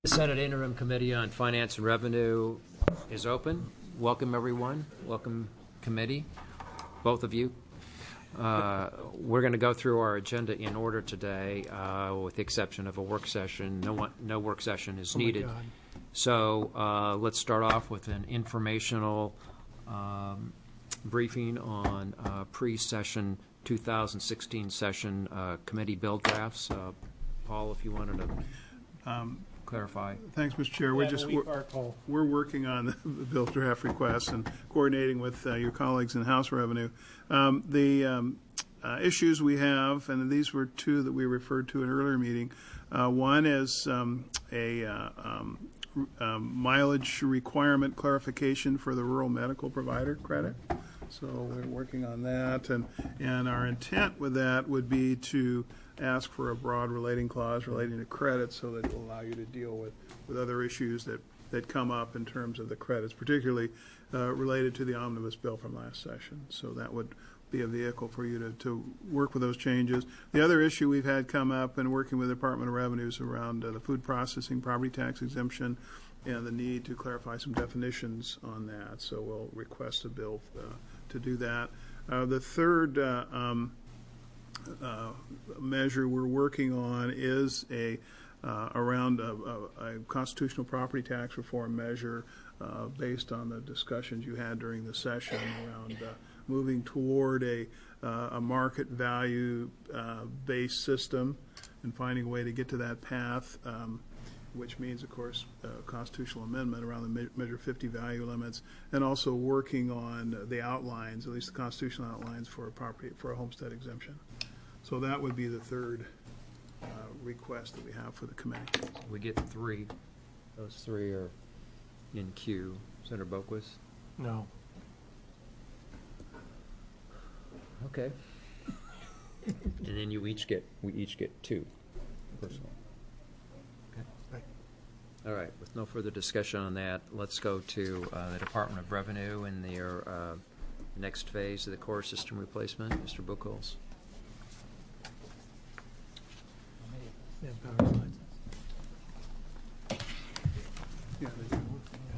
Senate Interim Committee on Finance and Revenue is open. Welcome, everyone. Welcome, committee, both of you. We're going to go through our agenda in order today, with the exception of a work session. No work session is needed. So let's start off with an informational briefing on pre-session 2016 session committee bill drafts. Paul, if you wanted to clarify. Thanks, Mr. Chair. We're working on the bill draft requests and coordinating with your colleagues in House Revenue. The issues we have, and these were two that we referred to in an earlier meeting. One is mileage requirement clarification for the rural medical provider credit. So we're working on that, and our intent with that would be to ask for a broad relating clause relating to credit so that it will allow you to deal with other issues that come up in terms of the credits, particularly related to the omnibus bill from last session. So that would be a vehicle for you to work with those changes. The other issue we've had come up and working with the Department of Revenues around the food processing property tax exemption and the need to clarify some definitions on that. So we'll request a bill to do that. The third measure we're working on is around a constitutional property tax reform measure based on the discussions you had during the session around moving toward a market value based system and finding a way to get to that path, which means, of course, a constitutional amendment around the Measure 50 value limits, and also working on the outlines, at least the constitutional outlines for a homestead exemption. So that would be the third request that we have for the committee. We get three. Those three are in queue. Senator Boquist? No. Okay. And then we each get two personally. Okay. Right. All right. With no further discussion on that, let's go to the Department of Revenue and their next phase of the core system replacement. Mr. Buchholz. Yeah, they do.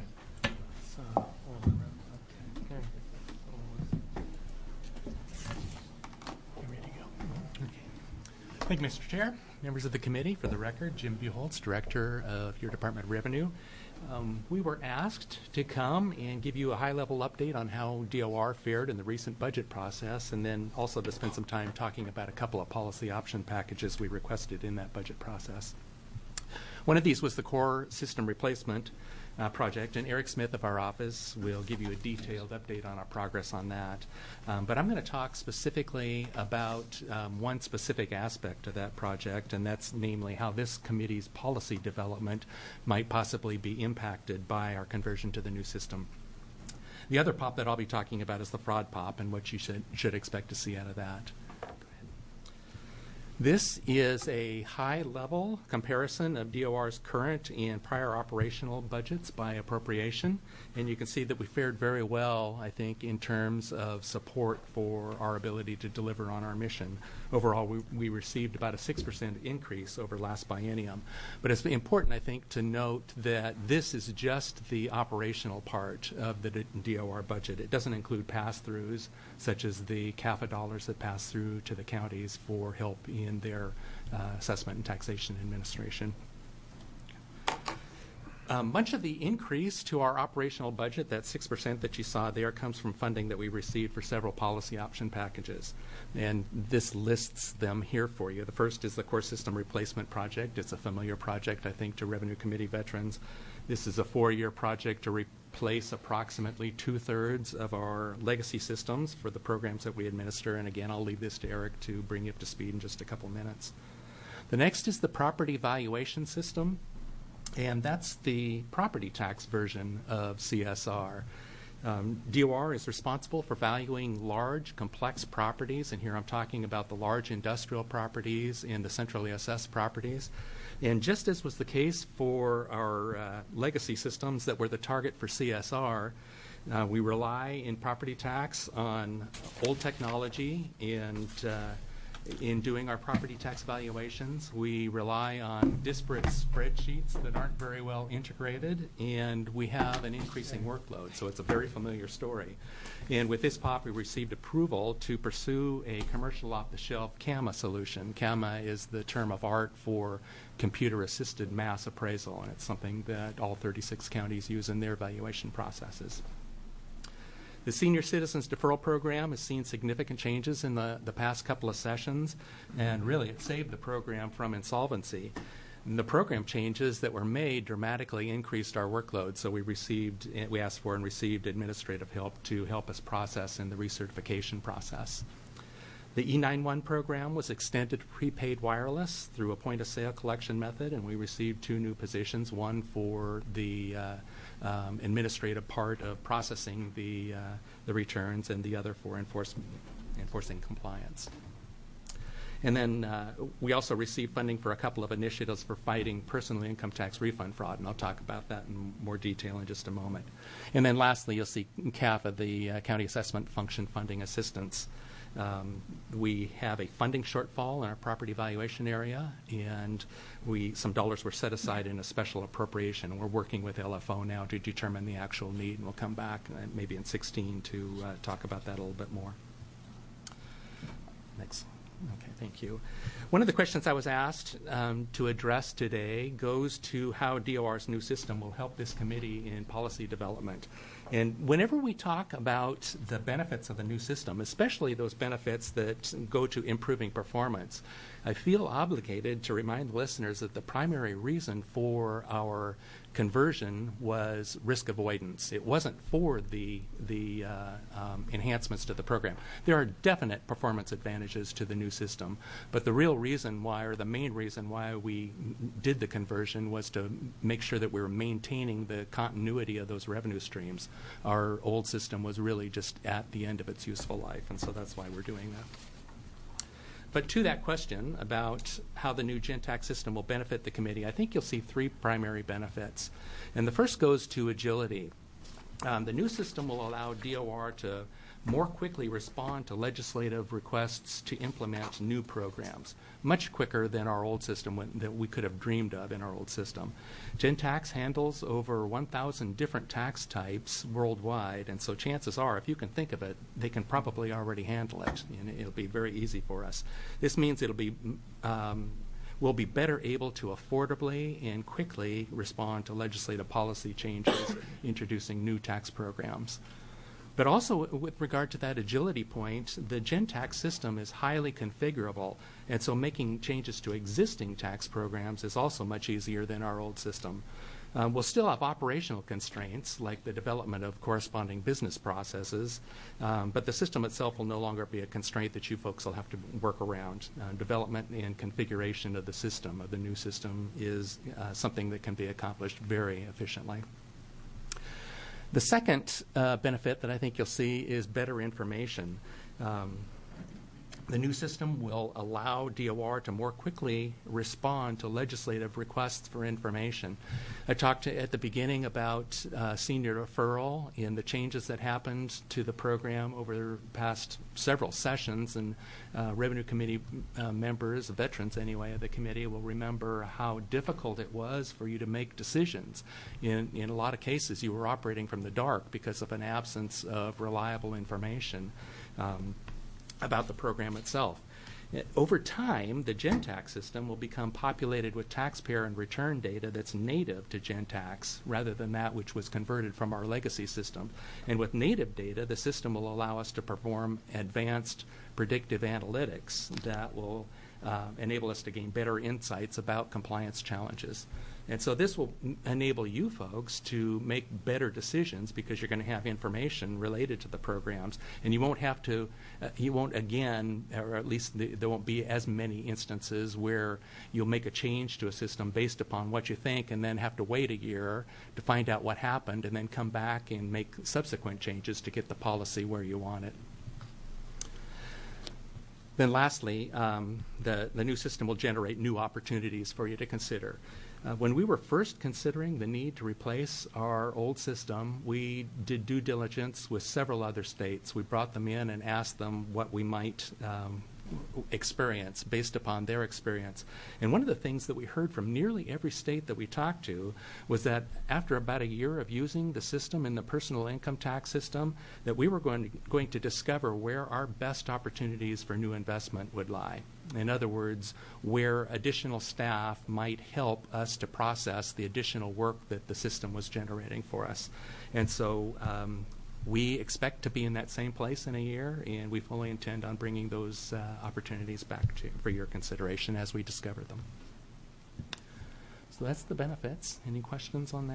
Thank you, Mr. Chair. Members of the committee, for the record, Jim Buchholz, Director of your Department of Revenue. We were asked to come and give you a high-level update on how DOR fared in the recent budget process, and then also to spend some time talking about a couple of policy option packages we requested in that budget process. One of these was the core system replacement project, and Eric Smith of our office will give you a detailed update on our progress on that. But I'm going to talk specifically about one specific aspect of that project, and that's namely how this committee's policy development might possibly be impacted by our conversion to the new system. The other POP that I'll be talking about is the fraud POP and what you should expect to see out of that. This is a high-level comparison of DOR's current and prior operational budgets by appropriation, and you can see that we fared very well, I think, in terms of support for our ability to deliver on our mission. Overall, we received about a 6% increase over last biennium, but it's important, I think, to note that this is just the operational part of the DOR budget. It doesn't include pass-throughs, such as the CAFA dollars that pass through to the counties for help in their assessment and taxation administration. Much of the increase to our operational budget, that 6% that you saw there, comes from funding that we received for several policy option packages. And this lists them here for you. The first is the core system replacement project. It's a familiar project, I think, to Revenue Committee veterans. This is a 4-year project to replace approximately 2/3 of our legacy systems for the programs that we administer. And again, I'll leave this to Eric to bring you up to speed in just a couple minutes. The next is the property valuation system. And that's the property tax version of CSR. DOR is responsible for valuing large, complex properties, and here I'm talking about the large industrial properties and the centrally assessed properties. And just as was the case for our legacy systems that were the target for CSR, we rely in property tax on old technology and In doing our property tax valuations, we rely on disparate spreadsheets that aren't very well integrated, and we have an increasing workload, so it's a very familiar story. And with this POP, we received approval to pursue a commercial off-the-shelf CAMA solution. CAMA is the term of art for computer-assisted mass appraisal, and it's something that all 36 counties use in their valuation processes. The Senior Citizens Deferral Program has seen significant changes in the past couple of sessions, and really it saved the program from insolvency. And the program changes that were made dramatically increased our workload, so we asked for and received administrative help to help us process in the recertification process. The E91 program was extended to prepaid wireless through a point-of-sale collection method, and we received 2 new positions, one for the administrative part of processing the returns and the other for enforcing compliance. And then we also received funding for a couple of initiatives for fighting personal income tax refund fraud, and I'll talk about that in more detail in just a moment. And then lastly, you'll see CAFA, the County Assessment Function Funding Assistance. We have a funding shortfall in our property valuation area, and some dollars were set aside in a special appropriation. We're working with LFO now to determine the actual need, and we'll come back maybe in 16 to talk about that a little bit more. Next. Okay, thank you. One of the questions I was asked to address today goes to how DOR's new system will help this committee in policy development. And whenever we talk about the benefits of the new system, especially those benefits that go to improving performance, I feel obligated to remind listeners that the primary reason for our conversion was risk avoidance. It wasn't for the enhancements to the program. There are definite performance advantages to the new system, but the real reason why, or the main reason why we did the conversion, was to make sure that we were maintaining the continuity of those revenue streams. Our old system was really just at the end of its useful life, and so that's why we're doing that. But to that question about how the new GenTax system will benefit the committee, I think you'll see 3 primary benefits. And the first goes to agility. The new system will allow DOR to more quickly respond to legislative requests to implement new programs, much quicker than our old system that we could have dreamed of in our old system. GenTax handles over 1,000 different tax types worldwide, and so chances are, if you can think of it, they can probably already handle it, and it'll be very easy for us. This means we'll be better able to affordably and quickly respond to legislative policy changes, introducing new tax programs. But also, with regard to that agility point, the GenTax system is highly configurable, and so making changes to existing tax programs is also much easier than our old system. We'll still have operational constraints, like the development of corresponding business processes, but the system itself will no longer be a constraint that you folks will have to work around. Development and configuration of the new system, is something that can be accomplished very efficiently. The second benefit that I think you'll see is better information. The new system will allow DOR to more quickly respond to legislative requests for information. I talked at the beginning about senior referral and the changes that happened to the program over the past several sessions, and Revenue Committee members, veterans anyway, of the committee will remember how difficult it was for you to make decisions. In a lot of cases, you were operating from the dark because of an absence of reliable information about the program itself. Over time, the GenTax system will become populated with taxpayer and return data that's native to GenTax rather than that which was converted from our legacy system. And with native data, the system will allow us to perform advanced predictive analytics that will enable us to gain better insights about compliance challenges. And so this will enable you folks to make better decisions because you're going to have information related to the programs, and you won't have to, you won't again, or at least there won't be as many instances where you'll make a change to a system based upon what you think and then have to wait a year to find out what happened and then come back and make subsequent changes to get the policy where you want it. Then lastly, the new system will generate new opportunities for you to consider. When we were first considering the need to replace our old system, we did due diligence with several other states. We brought them in and asked them what we might experience, based upon their experience. And one of the things that we heard from nearly every state that we talked to was that after about a year of using the system in the personal income tax system, that we were going to discover where our best opportunities for new investment would lie. In other words, where additional staff might help us to process the additional work that the system was generating for us. And so we expect to be in that same place in a year, and we fully intend on bringing those opportunities back for your consideration as we discover them. So that's the benefits. Any questions on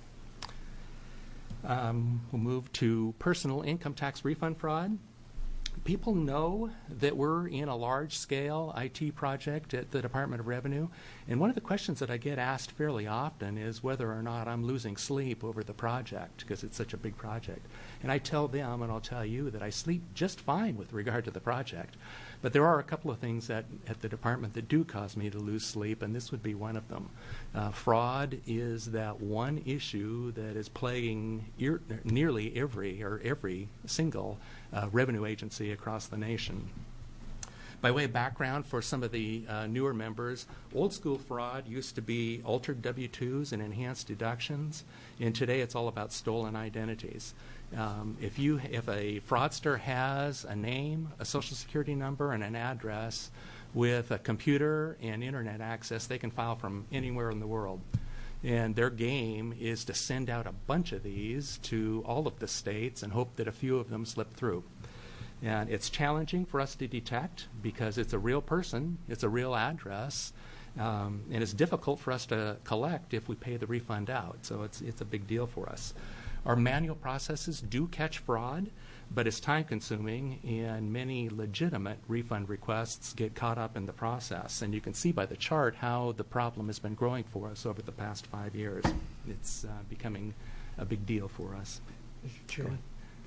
that? We'll move to personal income tax refund fraud. People know that we're in a large-scale IT project at the Department of Revenue, and one of the questions that I get asked fairly often is whether or not I'm losing sleep over the project because it's such a big project. And I tell them, and I'll tell you, that I sleep just fine with regard to the project. But there are a couple of things at the department that do cause me to lose sleep, and this would be one of them. Fraud is that one issue that is plaguing nearly every single revenue agency across the nation. By way of background for some of the newer members, old school fraud used to be altered W-2s and enhanced deductions, and today it's all about stolen identities. If a fraudster has a name, a social security number, and an address with a computer and internet access, they can file from anywhere in the world. And their game is to send out a bunch of these to all of the states and hope that a few of them slip through. And it's challenging for us to detect because it's a real person, it's a real address, and it's difficult for us to collect if we pay the refund out. So it's a big deal for us. Our manual processes do catch fraud, but it's time-consuming, and many legitimate refund requests get caught up in the process. And you can see by the chart how the problem has been growing for us over the past 5 years. It's becoming a big deal for us. Mr. Chairman.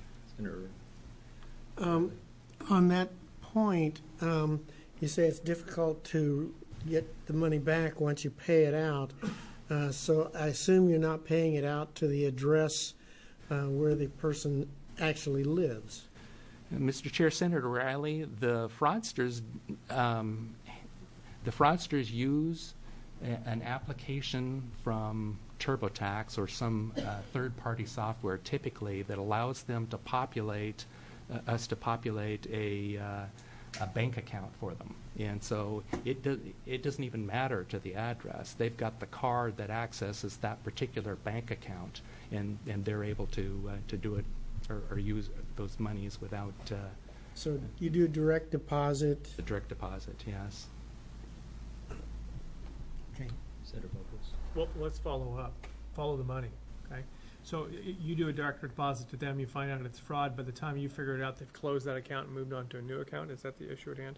On that point, you say it's difficult to get the money back once you pay it out. So I assume you're not paying it out to the address where the person actually lives. Mr. Chair, Senator Riley, the fraudsters use an application from TurboTax or some third-party software, typically, that allows them to populate a bank account for them. And so it doesn't even matter to the address. They've got the card that accesses that particular bank account, and they're able to do it or use those monies without So you do direct deposit? the direct deposit, yes. Okay. Well, let's follow up. Follow the money, okay? So you do a direct deposit to them, you find out it's fraud. By the time you figure it out, they've closed that account and moved on to a new account. Is that the issue at hand?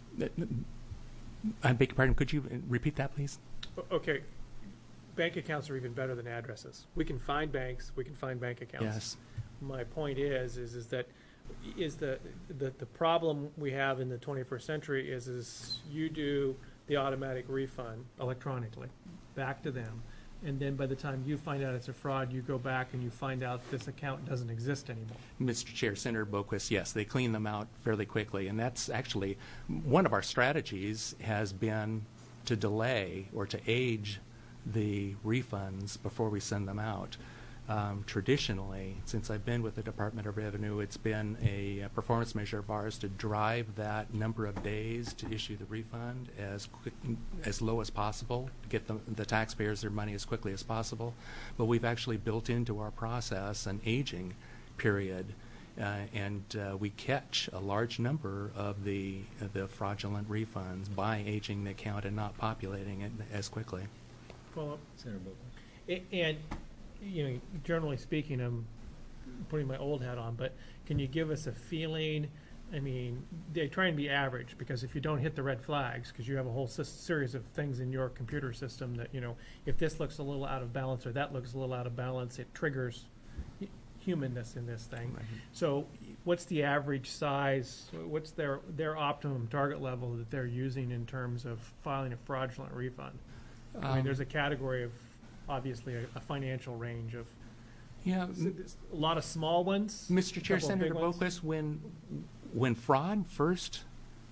I beg your pardon, could you repeat that, please? Okay. Bank accounts are even better than addresses. We can find banks, we can find bank accounts. Yes. My point is that the problem we have in the 21st century is you do the automatic refund electronically back to them, and then by the time you find out it's a fraud, you go back and you find out this account doesn't exist anymore. Mr. Chair, Senator Boquist, yes, they clean them out fairly quickly, and that's actually one of our strategies has been to delay or to age the refunds before we send them out. Traditionally, since I've been with the Department of Revenue, it's been a performance measure of ours to drive that number of days to issue the refund as low as possible, to get the taxpayers their money as quickly as possible. But we've actually built into our process an aging period, and we catch a large number of the fraudulent refunds by aging the account and not populating it as quickly. Well, and generally speaking, I'm putting my old hat on, but can you give us a feeling? I mean, they try and be average, because if you don't hit the red flags, because you have a whole series of things in your computer system that, if this looks a little out of balance or that looks a little out of balance, it triggers humanness in this thing. Right. So what's the average size? What's their optimum target level that they're using in terms of filing a fraudulent refund? I mean, there's a category of, obviously, a financial range of a lot of small ones. Mr. Chair, Senator Boquist, when fraud first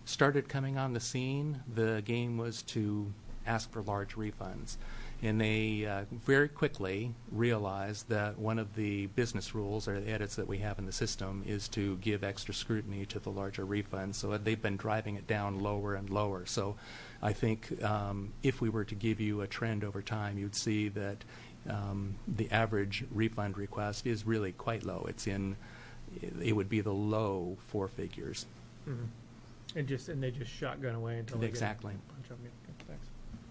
started coming on the scene, the game was to ask for large refunds. And they very quickly realized that one of the business rules or the edits that we have in the system is to give extra scrutiny to the larger refunds. So they've been driving it down lower and lower. So I think if we were to give you a trend over time, you'd see that the average refund request is really quite low. It would be the low four figures. Mm-hmm. And they just shotgun away until Exactly. They get a bunch of them. Yeah, thanks.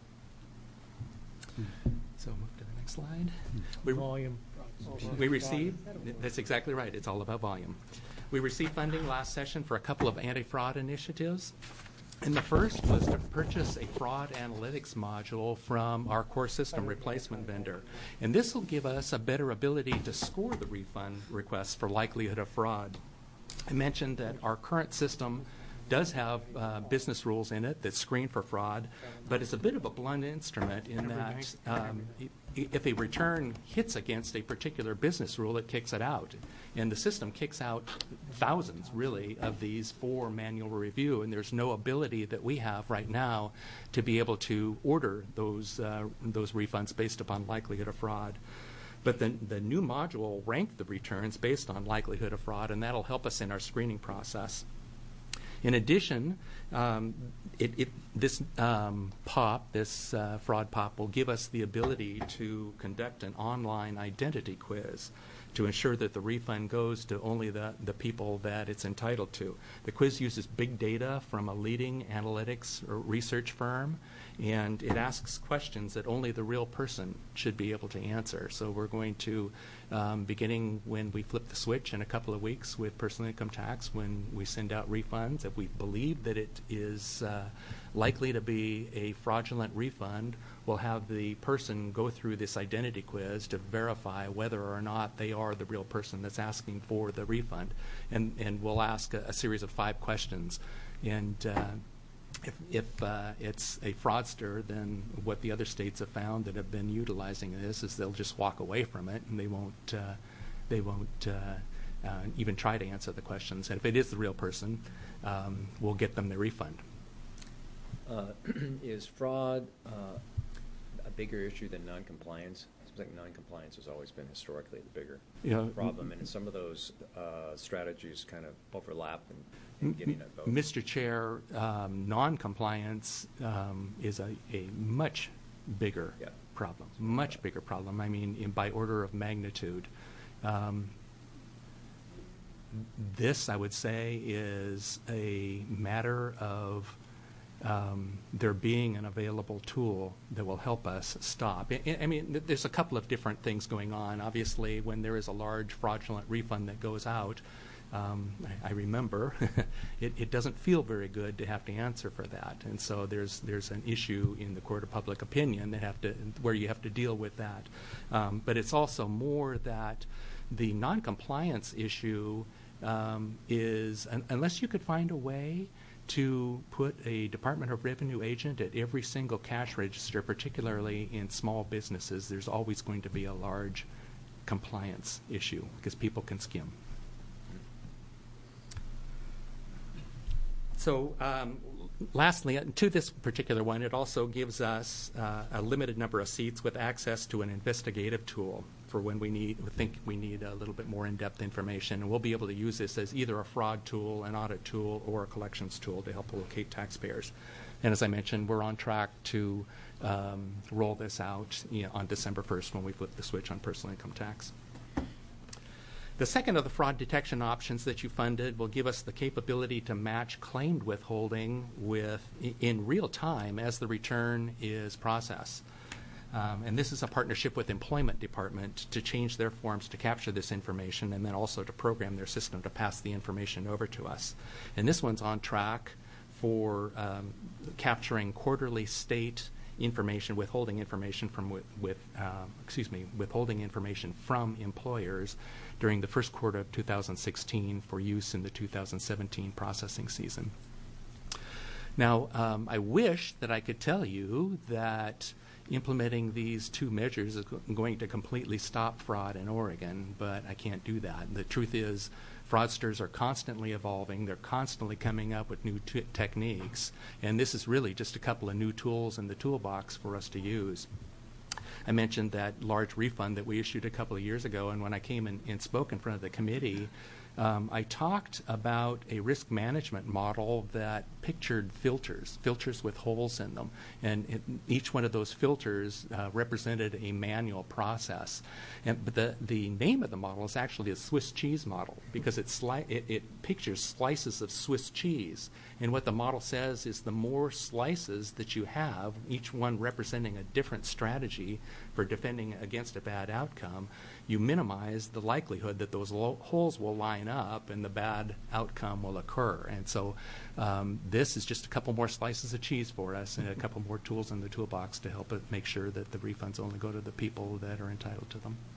So move to the next slide. Volume. We received, that's exactly right, it's all about volume. We received funding last session for a couple of anti-fraud initiatives. And the first was to purchase a fraud analytics module from our core system replacement vendor. And this will give us a better ability to score the refund requests for likelihood of fraud. I mentioned that our current system does have business rules in it that screen for fraud, but it's a bit of a blunt instrument in that if a return hits against a particular business rule, it kicks it out. And the system kicks out thousands, really, of these for manual review, and there's no ability that we have right now to be able to order those refunds based upon likelihood of fraud. But the new module will rank the returns based on likelihood of fraud, and that'll help us in our screening process. In addition, this fraud pop will give us the ability to conduct an online identity quiz to ensure that the refund goes to only the people that it's entitled to. The quiz uses big data from a leading analytics or research firm, and it asks questions that only the real person should be able to answer. So we're going to, beginning when we flip the switch in a couple of weeks with personal income tax, when we send out refunds, if we believe that it is likely to be a fraudulent refund, we'll have the person go through this identity quiz to verify whether or not they are the real person that's asking for the refund. And we'll ask a series of 5 questions. And if it's a fraudster, then what the other states have found that have been utilizing this is they'll just walk away from it, and they won't even try to answer the questions. And if it is the real person, we'll get them the refund. Is fraud a bigger issue than noncompliance? It seems like noncompliance has always been historically the bigger problem, and some of those strategies kind of overlap in getting at both. Mr. Chair, noncompliance is a much bigger problem, much bigger problem. I mean, by order of magnitude. This, I would say, is a matter of there being an available tool that will help us stop. I mean, there's a couple of different things going on. Obviously, when there is a large fraudulent refund that goes out, I remember it doesn't feel very good to have to answer for that, and so there's an issue in the court of public opinion where you have to deal with that. But it's also more that the noncompliance issue is, unless you could find a way to put a Department of Revenue agent at every single cash register, particularly in small businesses, there's always going to be a large compliance issue because people can skim. So lastly, to this particular one, it also gives us a limited number of seats with access to an investigative tool for when we think we need a little bit more in-depth information. And we'll be able to use this as either a fraud tool, an audit tool, or a collections tool to help locate taxpayers. And as I mentioned, we're on track to roll this out on December 1st when we flip the switch on personal income tax. The second of the fraud detection options that you funded will give us the capability to match claimed withholding in real time as the return is processed. And this is a partnership with Employment Department to change their forms to capture this information and then also to program their system to pass the information over to us. And this one's on track for capturing quarterly state information, withholding information from withholding information from employers during the first quarter of 2016 for use in the 2017 processing season. Now, I wish that I could tell you that implementing these 2 measures is going to completely stop fraud in Oregon, but I can't do that. The truth is Fraudsters are constantly evolving. They're constantly coming up with new techniques. And this is really just a couple of new tools in the toolbox for us to use. I mentioned that large refund that we issued a couple of years ago, and when I came and spoke in front of the committee, I talked about a risk management model that pictured filters with holes in them. And each one of those filters represented a manual process. But the name of the model is actually a Swiss cheese model, because it pictures slices of Swiss cheese. And what the model says is the more slices that you have, each one representing a different strategy for defending against a bad outcome, you minimize the likelihood that those holes will line up and the bad outcome will occur. And so this is just a couple more slices of cheese for us and a couple more tools in the toolbox to help it make sure that the refunds only go to the people that are entitled to them.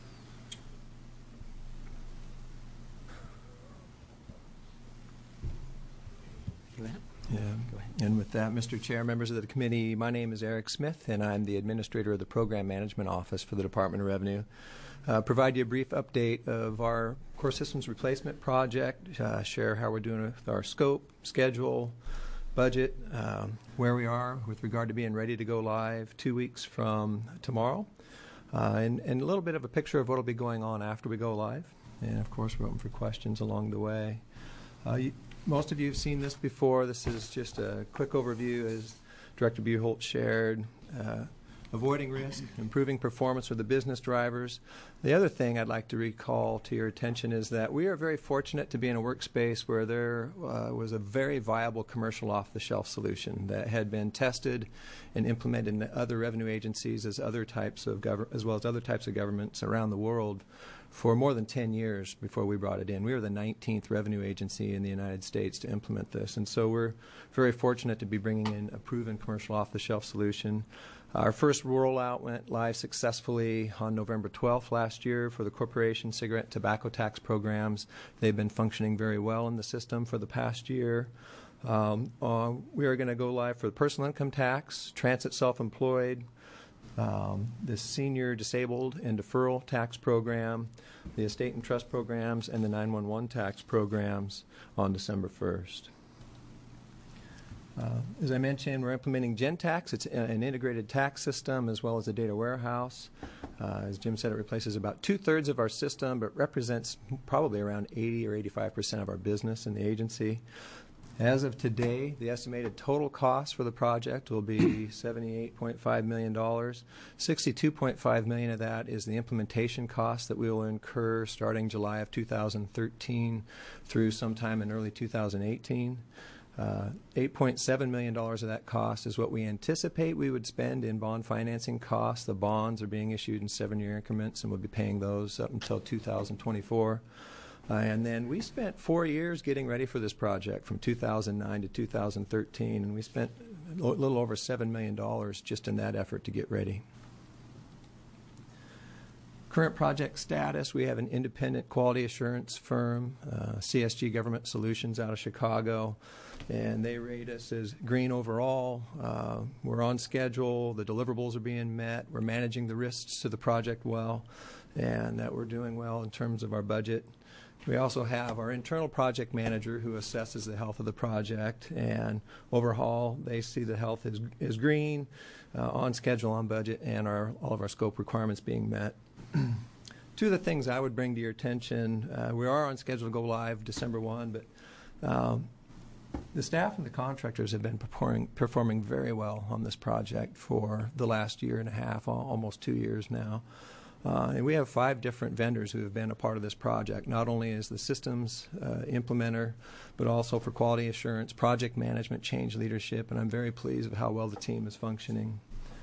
Yeah. And with that, Mr. Chair, members of the committee, my name is Eric Smith, and I'm the administrator of the Program Management Office for the Department of Revenue. Provide you a brief update of our core systems replacement project, share how we're doing with our scope, schedule, budget, where we are with regard to being ready to go live 2 weeks from tomorrow, and a little bit of a picture of what will be going on after we go live. And, of course, we're open for questions along the way. Most of you have seen this before. This is just a quick overview, as Director Buholt shared. Avoiding risk, improving performance for the business drivers. The other thing I'd like to recall to your attention is that we are very fortunate to be in a workspace where there was a very viable commercial off-the-shelf solution that had been tested and implemented in other revenue agencies as well as other types of governments around the world for more than 10 years before we brought it in. We were the 19th revenue agency in the United States to implement this, and so we're very fortunate to be bringing in a proven commercial off-the-shelf solution. Our first rollout went live successfully on November 12th last year for the corporation cigarette and tobacco tax programs. They've been functioning very well in the system for the past year. We are going to go live for the personal income tax, transit self-employed, the senior disabled and deferral tax program, the estate and trust programs, and the 911 tax programs on December 1st. As I mentioned, we're implementing GenTax. It's an integrated tax system as well as a data warehouse. As Jim said, it replaces about 2/3 of our system, but represents probably around 80 or 85% of our business in the agency. As of today, the estimated total cost for the project will be $78.5 million. $62.5 million of that is the implementation cost that we will incur starting July of 2013 through sometime in early 2018. $8.7 million of that cost is what we anticipate we would spend in bond financing costs. The bonds are being issued in 7-year increments, and we'll be paying those up until 2024. And then we spent 4 years getting ready for this project from 2009 to 2013, and we spent a little over $7 million just in that effort to get ready. Current project status, we have an independent quality assurance firm, CSG Government Solutions out of Chicago, and they rate us as green overall. We're on schedule. The deliverables are being met. We're managing the risks to the project well, and that we're doing well in terms of our budget. We also have our internal project manager who assesses the health of the project, and overall they see the health is green, on schedule, on budget, and all of our scope requirements being met. Two of the things I would bring to your attention, we are on schedule to go live December 1, but the staff and the contractors have been performing very well on this project for the last year and a half, almost 2 years now. And we have 5 different vendors who have been a part of this project, not only as the systems implementer, but also for quality assurance, project management, change leadership, and I'm very pleased with how well the team is functioning.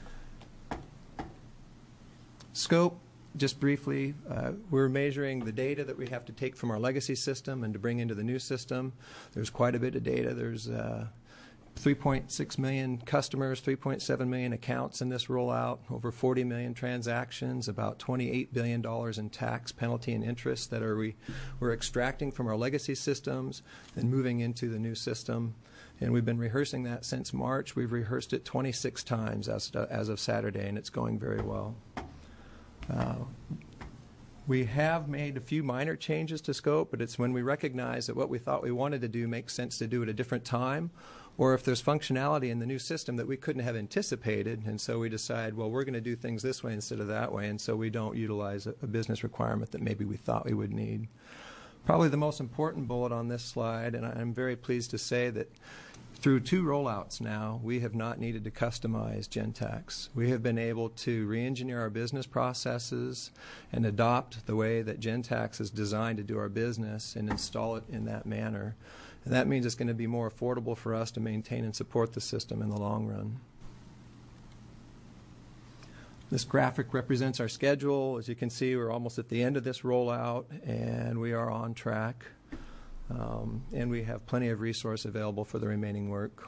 Scope, just briefly, we're measuring the data that we have to take from our legacy system and to bring into the new system. There's quite a bit of data. There's 3.6 million customers, 3.7 million accounts in this rollout, over 40 million transactions, about $28 billion in tax, penalty, and interest that we're extracting from our legacy systems and moving into the new system. And we've been rehearsing that since March. We've rehearsed it 26 times as of Saturday, and it's going very well. We have made a few minor changes to scope, but it's when we recognize that what we thought we wanted to do makes sense to do at a different time, or if there's functionality in the new system that we couldn't have anticipated, and so we decide, well, we're going to do things this way instead of that way, and so we don't utilize a business requirement that maybe we thought we would need. Probably the most important bullet on this slide, and I'm very pleased to say that through 2 rollouts now, we have not needed to customize Gentex. We have been able to re-engineer our business processes and adopt the way that Gentex is designed to do our business and install it in that manner. And that means it's going to be more affordable for us to maintain and support the system in the long run. This graphic represents our schedule. As you can see, we're almost at the end of this rollout, and we are on track. And we have plenty of resource available for the remaining work.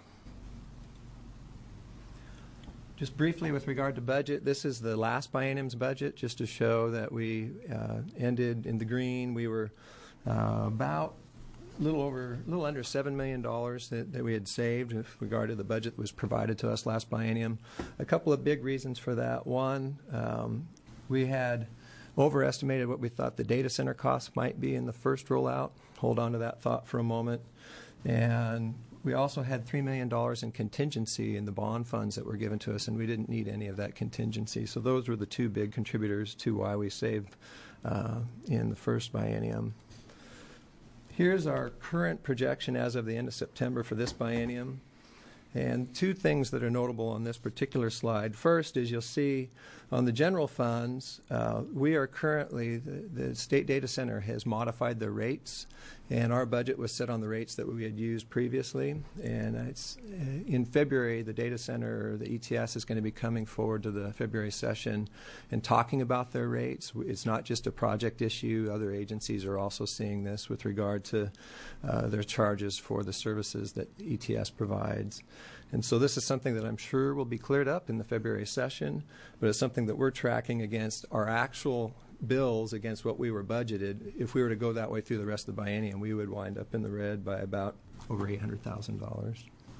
Just briefly with regard to budget, this is the last biennium's budget, just to show that we ended in the green. We were about a little under $7 million that we had saved with regard to the budget that was provided to us last biennium. A couple of big reasons for that. One, we had overestimated what we thought the data center costs might be in the first rollout. Hold on to that thought for a moment. And we also had $3 million in contingency in the bond funds that were given to us, and we didn't need any of that contingency. So those were the 2 big contributors to why we saved in the first biennium. Here's our current projection as of the end of September for this biennium. And 2 things that are notable on this particular slide. First is you'll see on the general funds, we are currently, the state data center has modified their rates, and our budget was set on the rates that we had used previously. And it's in February, the data center, the ETS, is going to be coming forward to the February session and talking about their rates. It's not just a project issue. Other agencies are also seeing this with regard to their charges for the services that ETS provides. And so this is something that I'm sure will be cleared up in the February session, but it's something that we're tracking against our actual bills against what we were budgeted. If we were to go that way through the rest of the biennium, we would wind up in the red by about over $800,000.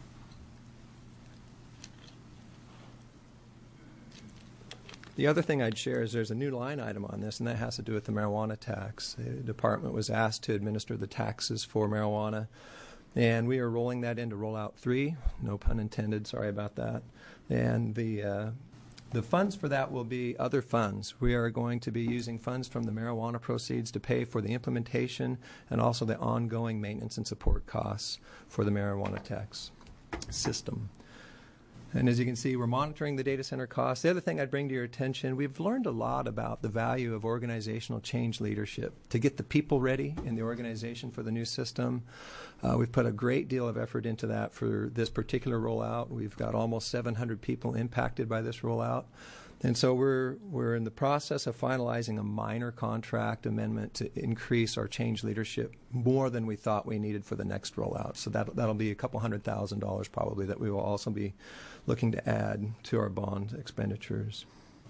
The other thing I'd share is there's a new line item on this, and that has to do with the marijuana tax. The department was asked to administer the taxes for marijuana, and we are rolling that into rollout 3. No pun intended. Sorry about that. And the funds for that will be other funds. We are going to be using funds from the marijuana proceeds to pay for the implementation and also the ongoing maintenance and support costs for the marijuana tax system. And as you can see, we're monitoring the data center costs. The other thing I'd bring to your attention, we've learned a lot about the value of organizational change leadership to get the people ready in the organization for the new system. We've put a great deal of effort into that for this particular rollout. We've got almost 700 people impacted by this rollout. And so we're in the process of finalizing a minor contract amendment to increase our change leadership more than we thought we needed for the next rollout. So that'll be a couple $100,000 probably that we will also be looking to add to our bond expenditures.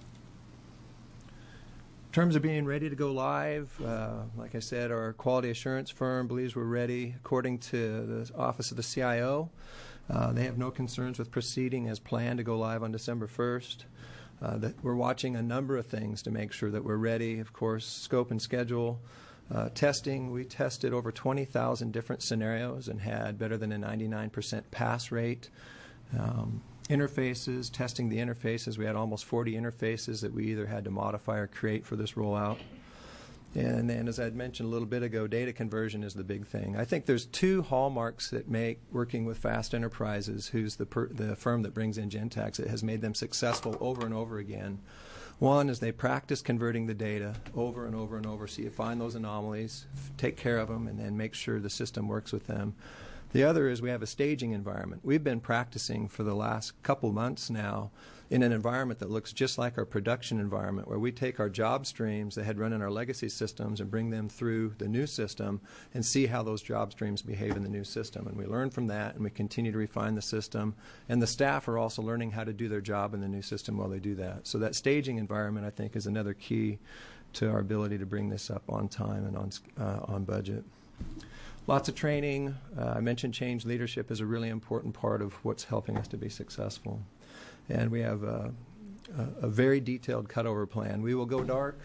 In terms of being ready to go live, like I said, our quality assurance firm believes we're ready. According to the Office of the CIO, they have no concerns with proceeding as planned to go live on December 1st. That we're watching a number of things to make sure that we're ready. Of course, scope and schedule. Testing, we tested over 20,000 different scenarios and had better than a 99% pass rate. Interfaces, testing the interfaces. We had almost 40 interfaces that we either had to modify or create for this rollout. And then, as I'd mentioned a little bit ago, data conversion is the big thing. I think there's 2 hallmarks that make working with Fast Enterprises, who's the firm that brings in Gentex, that has made them successful over and over again. One is they practice converting the data over and over and over, so you find those anomalies, take care of them, and then make sure the system works with them. The other is we have a staging environment. We've been practicing for the last couple months now in an environment that looks just like our production environment, where we take our job streams that had run in our legacy systems and bring them through the new system and see how those job streams behave in the new system. And we learn from that, and we continue to refine the system. And the staff are also learning how to do their job in the new system while they do that. So that staging environment, I think, is another key to our ability to bring this up on time and on budget. Lots of training. I mentioned change leadership is a really important part of what's helping us to be successful. And we have a very detailed cutover plan. We will go dark.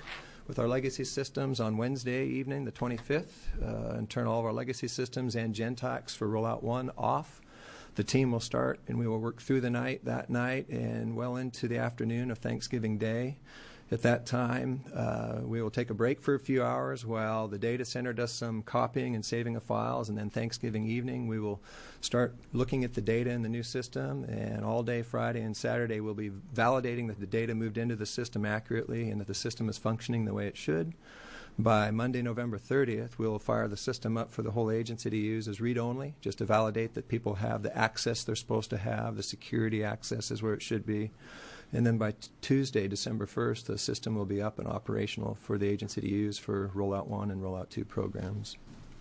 with our legacy systems on Wednesday evening, the 25th, and turn all of our legacy systems and Gentox for Rollout 1 off. The team will start, and we will work through the night that night and well into the afternoon of Thanksgiving Day. At that time, we will take a break for a few hours while the data center does some copying and saving of files, and then Thanksgiving evening we will start looking at the data in the new system, and all day Friday and Saturday we'll be validating that the data moved into the system accurately and that the system is functioning the way it should. By Monday, November 30th, we'll fire the system up for the whole agency to use as read-only, just to validate that people have the access they're supposed to have, the security access is where it should be. And then by Tuesday, December 1st, the system will be up and operational for the agency to use for Rollout 1 and Rollout 2 programs.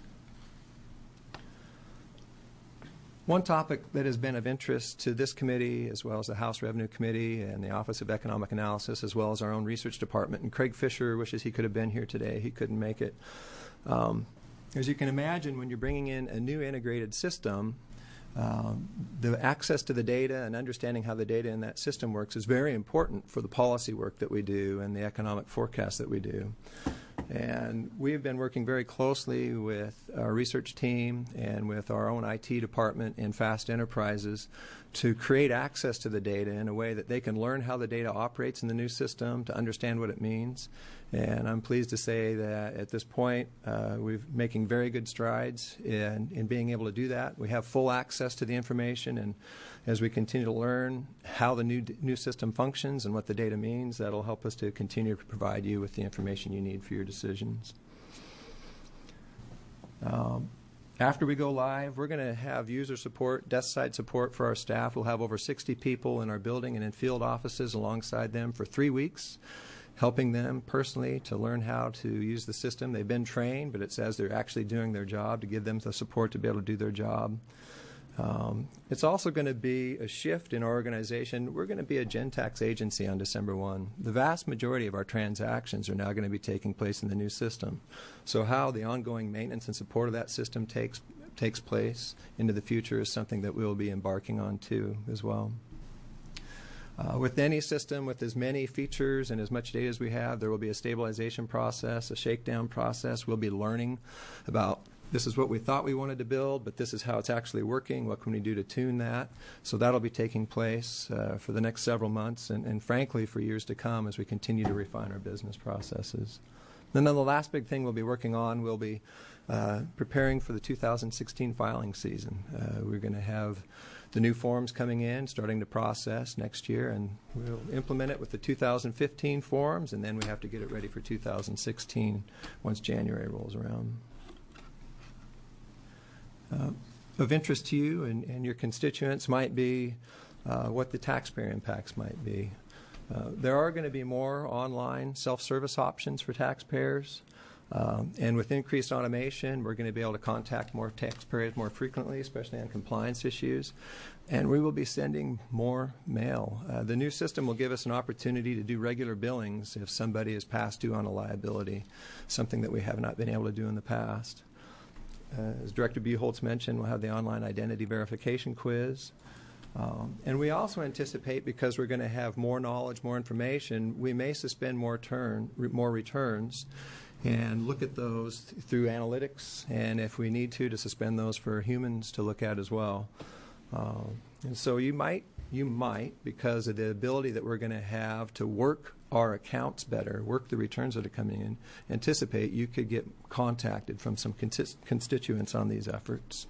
One topic that has been of interest to this committee, as well as the House Revenue Committee and the Office of Economic Analysis, as well as our own research department, and Craig Fisher wishes he could have been here today. He couldn't make it. As you can imagine, when you're bringing in a new integrated system, the access to the data and understanding how the data in that system works is very important for the policy work that we do and the economic forecast that we do. And we've been working very closely with our research team and with our own IT department in Fast Enterprises to create access to the data in a way that they can learn how the data operates in the new system, to understand what it means. And I'm pleased to say that at this point, we're making very good strides in being able to do that. We have full access to the information, and as we continue to learn how the new system functions and what the data means, that'll help us to continue to provide you with the information you need for your decisions. After we go live, we're going to have user support, desk side support for our staff. We'll have over 60 people in our building and in field offices alongside them for 3 weeks, helping them personally to learn how to use the system. They've been trained, but it's as they're actually doing their job to give them the support to be able to do their job. It's also going to be a shift in our organization. We're going to be a Gentox agency on December 1. The vast majority of our transactions are now going to be taking place in the new system. So how the ongoing maintenance and support of that system takes place into the future is something that we'll be embarking on too as well. With any system with as many features and as much data as we have, there will be a stabilization process, a shakedown process. We'll be learning about this is what we thought we wanted to build, but this is how it's actually working. What can we do to tune that? So that'll be taking place for the next several months and frankly, for years to come as we continue to refine our business processes. Then the last big thing we'll be working on will be preparing for the 2016 filing season. We're going to have the new forms coming in, starting to process next year, and we'll implement it with the 2015 forms, and then we have to get it ready for 2016 once January rolls around. Of interest to you and your constituents might be what the taxpayer impacts might be. There are going to be more online self-service options for taxpayers. And with increased automation, we're going to be able to contact more taxpayers more frequently, especially on compliance issues. And we will be sending more mail. The new system will give us an opportunity to do regular billings if somebody is past due on a liability, something that we have not been able to do in the past. As Director Buholtz mentioned, we'll have the online identity verification quiz. And we also anticipate, because we're going to have more knowledge, more information, we may suspend more returns and look at those through analytics, and if we need to suspend those for humans to look at as well. And so you might, because of the ability that we're going to have to work our accounts better, work the returns that are coming in, anticipate you could get contacted from some constituents on these efforts.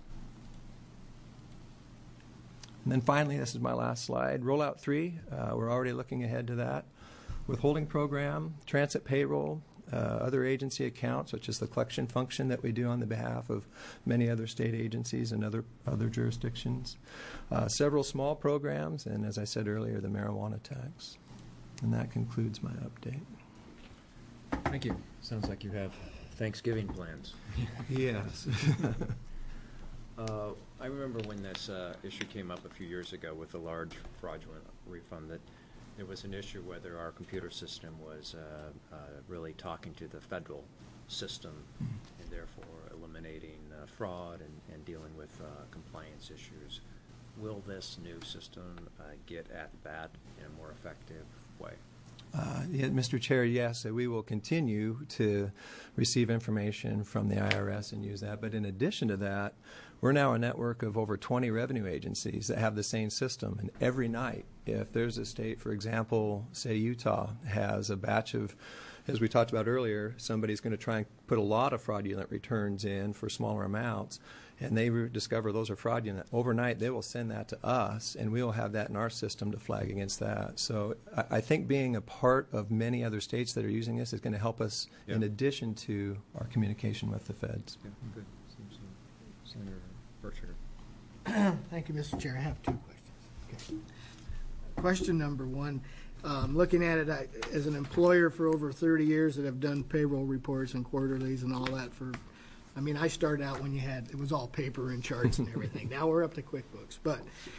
And then finally, this is my last slide, Rollout 3. We're already looking ahead to that. Withholding program, transit payroll, other agency accounts, such as the collection function that we do on the behalf of many other state agencies and other jurisdictions. Several small programs, and as I said earlier, the marijuana tax. And that concludes my update. Thank you. Sounds like you have Thanksgiving plans. Yes. I remember when this issue came up a few years ago with the large fraudulent refund, that there was an issue whether our computer system was really talking to the federal system and therefore eliminating fraud and dealing with compliance issues. Will this new system get at that in a more effective way? Yeah, Mr. Chair, yes, we will continue to receive information from the IRS and use that. But in addition to that, we're now a network of over 20 revenue agencies that have the same system. And every night, if there's a state, for example, say Utah has a batch of, as we talked about earlier, somebody's going to try and put a lot of fraudulent returns in for smaller amounts, and they discover those are fraudulent. Overnight, they will send that to us, and we will have that in our system to flag against that. So I think being a part of many other states that are using this is going to help us in addition to our communication with the feds. Yeah, good. Senator Berkshire. Thank you, Mr. Chair. I have two questions. Okay. Question number one, looking at it as an employer for over 30 years that have done payroll reports and quarterlies and all that I started out when it was all paper and charts and everything. Now we're up to QuickBooks. But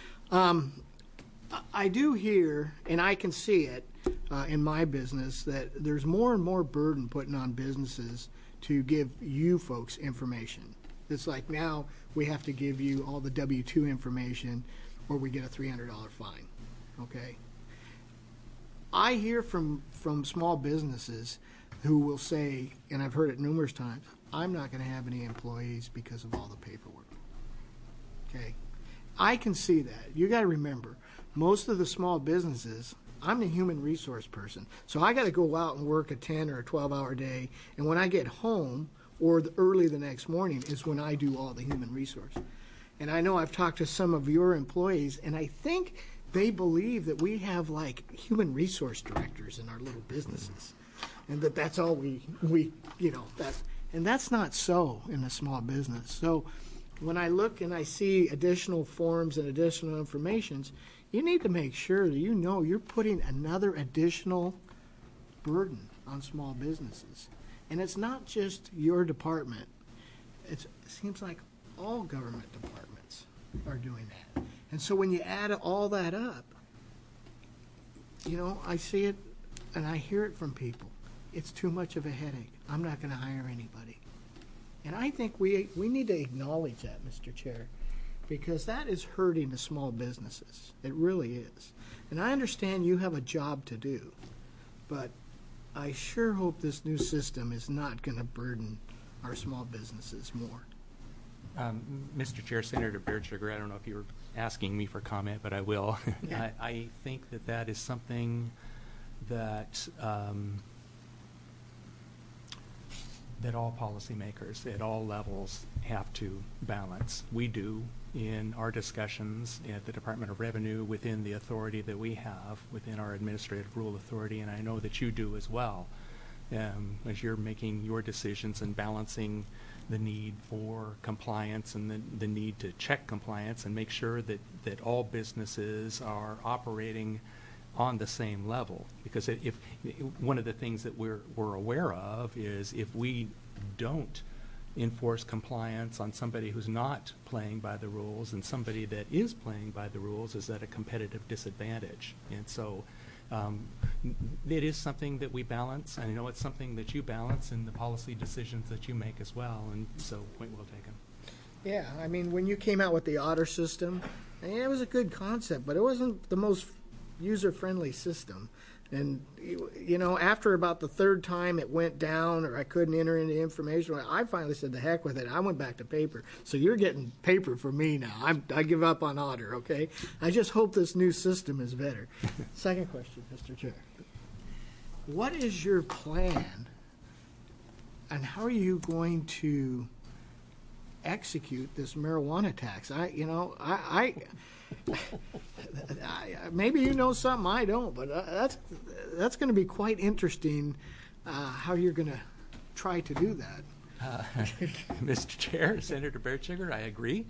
I do hear, and I can see it in my business, that there's more and more burden putting on businesses to give you folks information. It's like now we have to give you all the W-2 information or we get a $300 fine, okay? I hear from small businesses who will say, and I've heard it numerous times, I'm not going to have any employees because of all the paperwork, okay? I can see that. You got to remember, most of the small businesses, I'm the human resource person, so I got to go out and work a 10 or a 12-hour day, and when I get home, or early the next morning is when I do all the human resource. And I know I've talked to some of your employees, and I think they believe that we have like human resource directors in our little businesses, and that's all we and that's not so in a small business. So when I look and I see additional forms and additional informations, you need to make sure that you're putting another additional burden on small businesses. And it's not just your department. It seems like all government departments are doing that. And so when you add all that up, I see it and I hear it from people. It's too much of a headache. I'm not going to hire anybody. And I think we need to acknowledge that, Mr. Chair, because that is hurting the small businesses. It really is. And I understand you have a job to do, but I sure hope this new system is not going to burden our small businesses more. Mr. Chair, Senator Beardsugar, I don't know if you were asking me for comment, but I will. Yeah. I think that is something that that all policymakers at all levels have to balance. We do in our discussions at the Department of Revenue within the authority that we have within our administrative rule authority, and I know that you do as well, as you're making your decisions and balancing the need for compliance and the need to check compliance and make sure that all businesses are operating on the same level. Because if one of the things that we're aware of is if we don't enforce compliance on somebody who's not playing by the rules and somebody that is playing by the rules is at a competitive disadvantage. And so it is something that we balance, and I know it's something that you balance in the policy decisions that you make as well, and so point well taken. Yeah, when you came out with the otter system, it was a good concept, but it wasn't the most user-friendly system. And, after about the third time it went down or I couldn't enter any information, I finally said, the heck with it. I went back to paper. So you're getting paper for me now. I give up on Otter, okay? I just hope this new system is better. Second question, Mr. Chair. What is your plan and how are you going to execute this marijuana tax? Maybe you know something I don't, but that's going to be quite interesting how you're going to try to do that. Mr. Chair, Senator Beardsugar, I agree.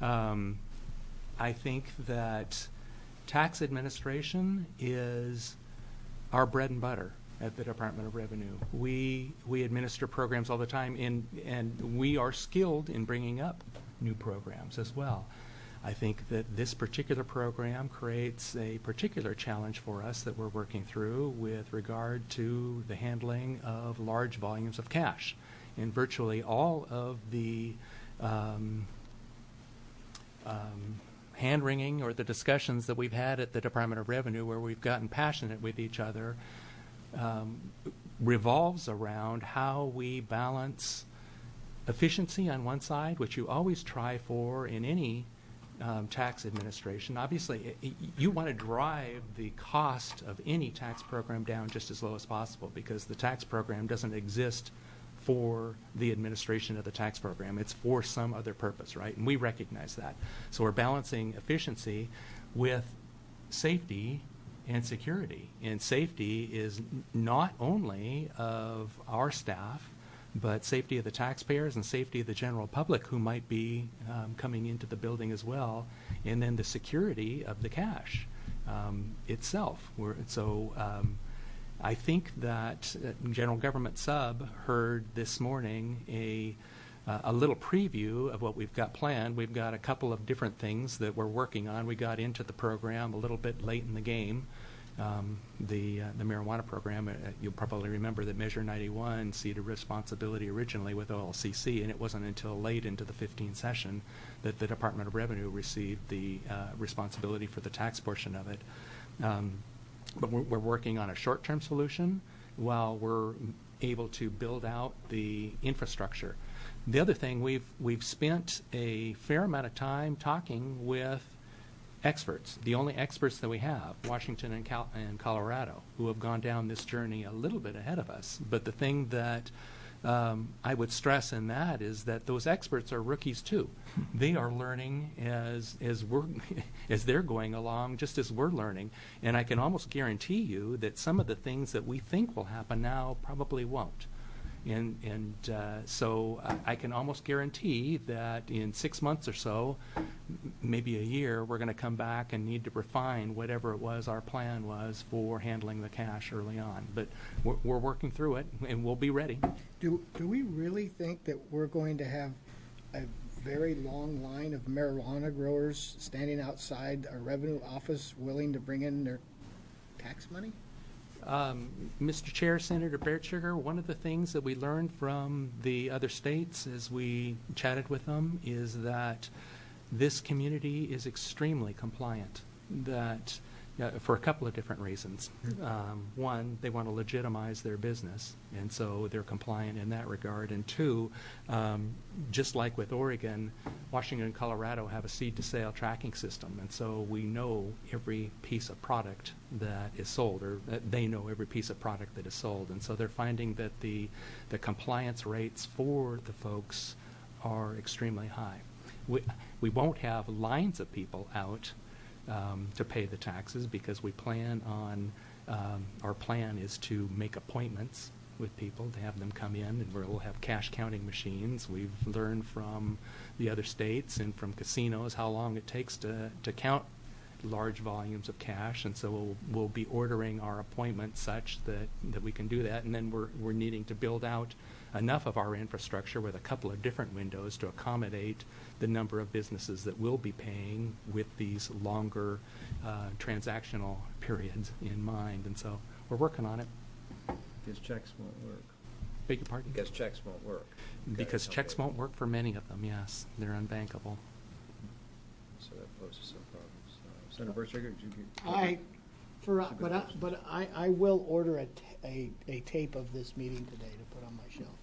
I think that tax administration is our bread and butter at the Department of Revenue. We administer programs all the time, and we are skilled in bringing up new programs as well. I think that this particular program creates a particular challenge for us that we're working through with regard to the handling of large volumes of cash. And virtually all of the hand-wringing or the discussions that we've had at the Department of Revenue where we've gotten passionate with each other revolves around how we balance efficiency on one side, which you always try for in any tax administration. Obviously, you want to drive the cost of any tax program down just as low as possible, because the tax program doesn't exist for the administration of the tax program. It's for some other purpose, right? And we recognize that. So we're balancing efficiency with safety and security. And safety is not only of our staff, but safety of the taxpayers and safety of the general public who might be coming into the building as well, and then the security of the cash itself. I think that General Government Sub heard this morning a little preview of what we've got planned. We've got a couple of different things that we're working on. We got into the program a little bit late in the game. The marijuana program, you'll probably remember that Measure 91 ceded responsibility originally with OLCC, and it wasn't until late into the 15 session that the Department of Revenue received the responsibility for the tax portion of it. But we're working on a short-term solution while we're able to build out the infrastructure. The other thing, we've spent a fair amount of time talking with experts, the only experts that we have, Washington and Colorado, who have gone down this journey a little bit ahead of us. But the thing that I would stress in that is that those experts are rookies too. They are learning as they're going along, just as we're learning. And I can almost guarantee you that some of the things that we think will happen now probably won't. And so I can almost guarantee that in 6 months or so, maybe a year, we're going to come back and need to refine whatever it was our plan was for handling the cash early on. But we're working through it, and we'll be ready. Do we really think that we're going to have a very long line of marijuana growers standing outside our revenue office willing to bring in their tax money? Mr. Chair, Senator Bertschiger, one of the things that we learned from the other states as we chatted with them is that this community is extremely compliant, that for a couple of different reasons. One, they want to legitimize their business, and so they're compliant in that regard. And two, just like with Oregon, Washington and Colorado have a seed-to-sale tracking system, and so we know every piece of product that is sold, or they know every piece of product that is sold. And so they're finding that the compliance rates for the folks are extremely high. We won't have lines of people out to pay the taxes, because we plan on, our plan is to make appointments with people, to have them come in, and we'll have cash counting machines. We've learned from the other states and from casinos how long it takes to count large volumes of cash, and so we'll be ordering our appointments such that we can do that. And then we're needing to build out enough of our infrastructure with a couple of different windows to accommodate the number of businesses that will be paying with these longer transactional periods in mind. And so we're working on it. Because checks won't work. Beg your pardon? Because checks won't work. Because checks won't work for many of them, yes. They're unbankable. So that poses some problems. Senator Bertschiger, did you get... I will order a tape of this meeting today to put on my shelf.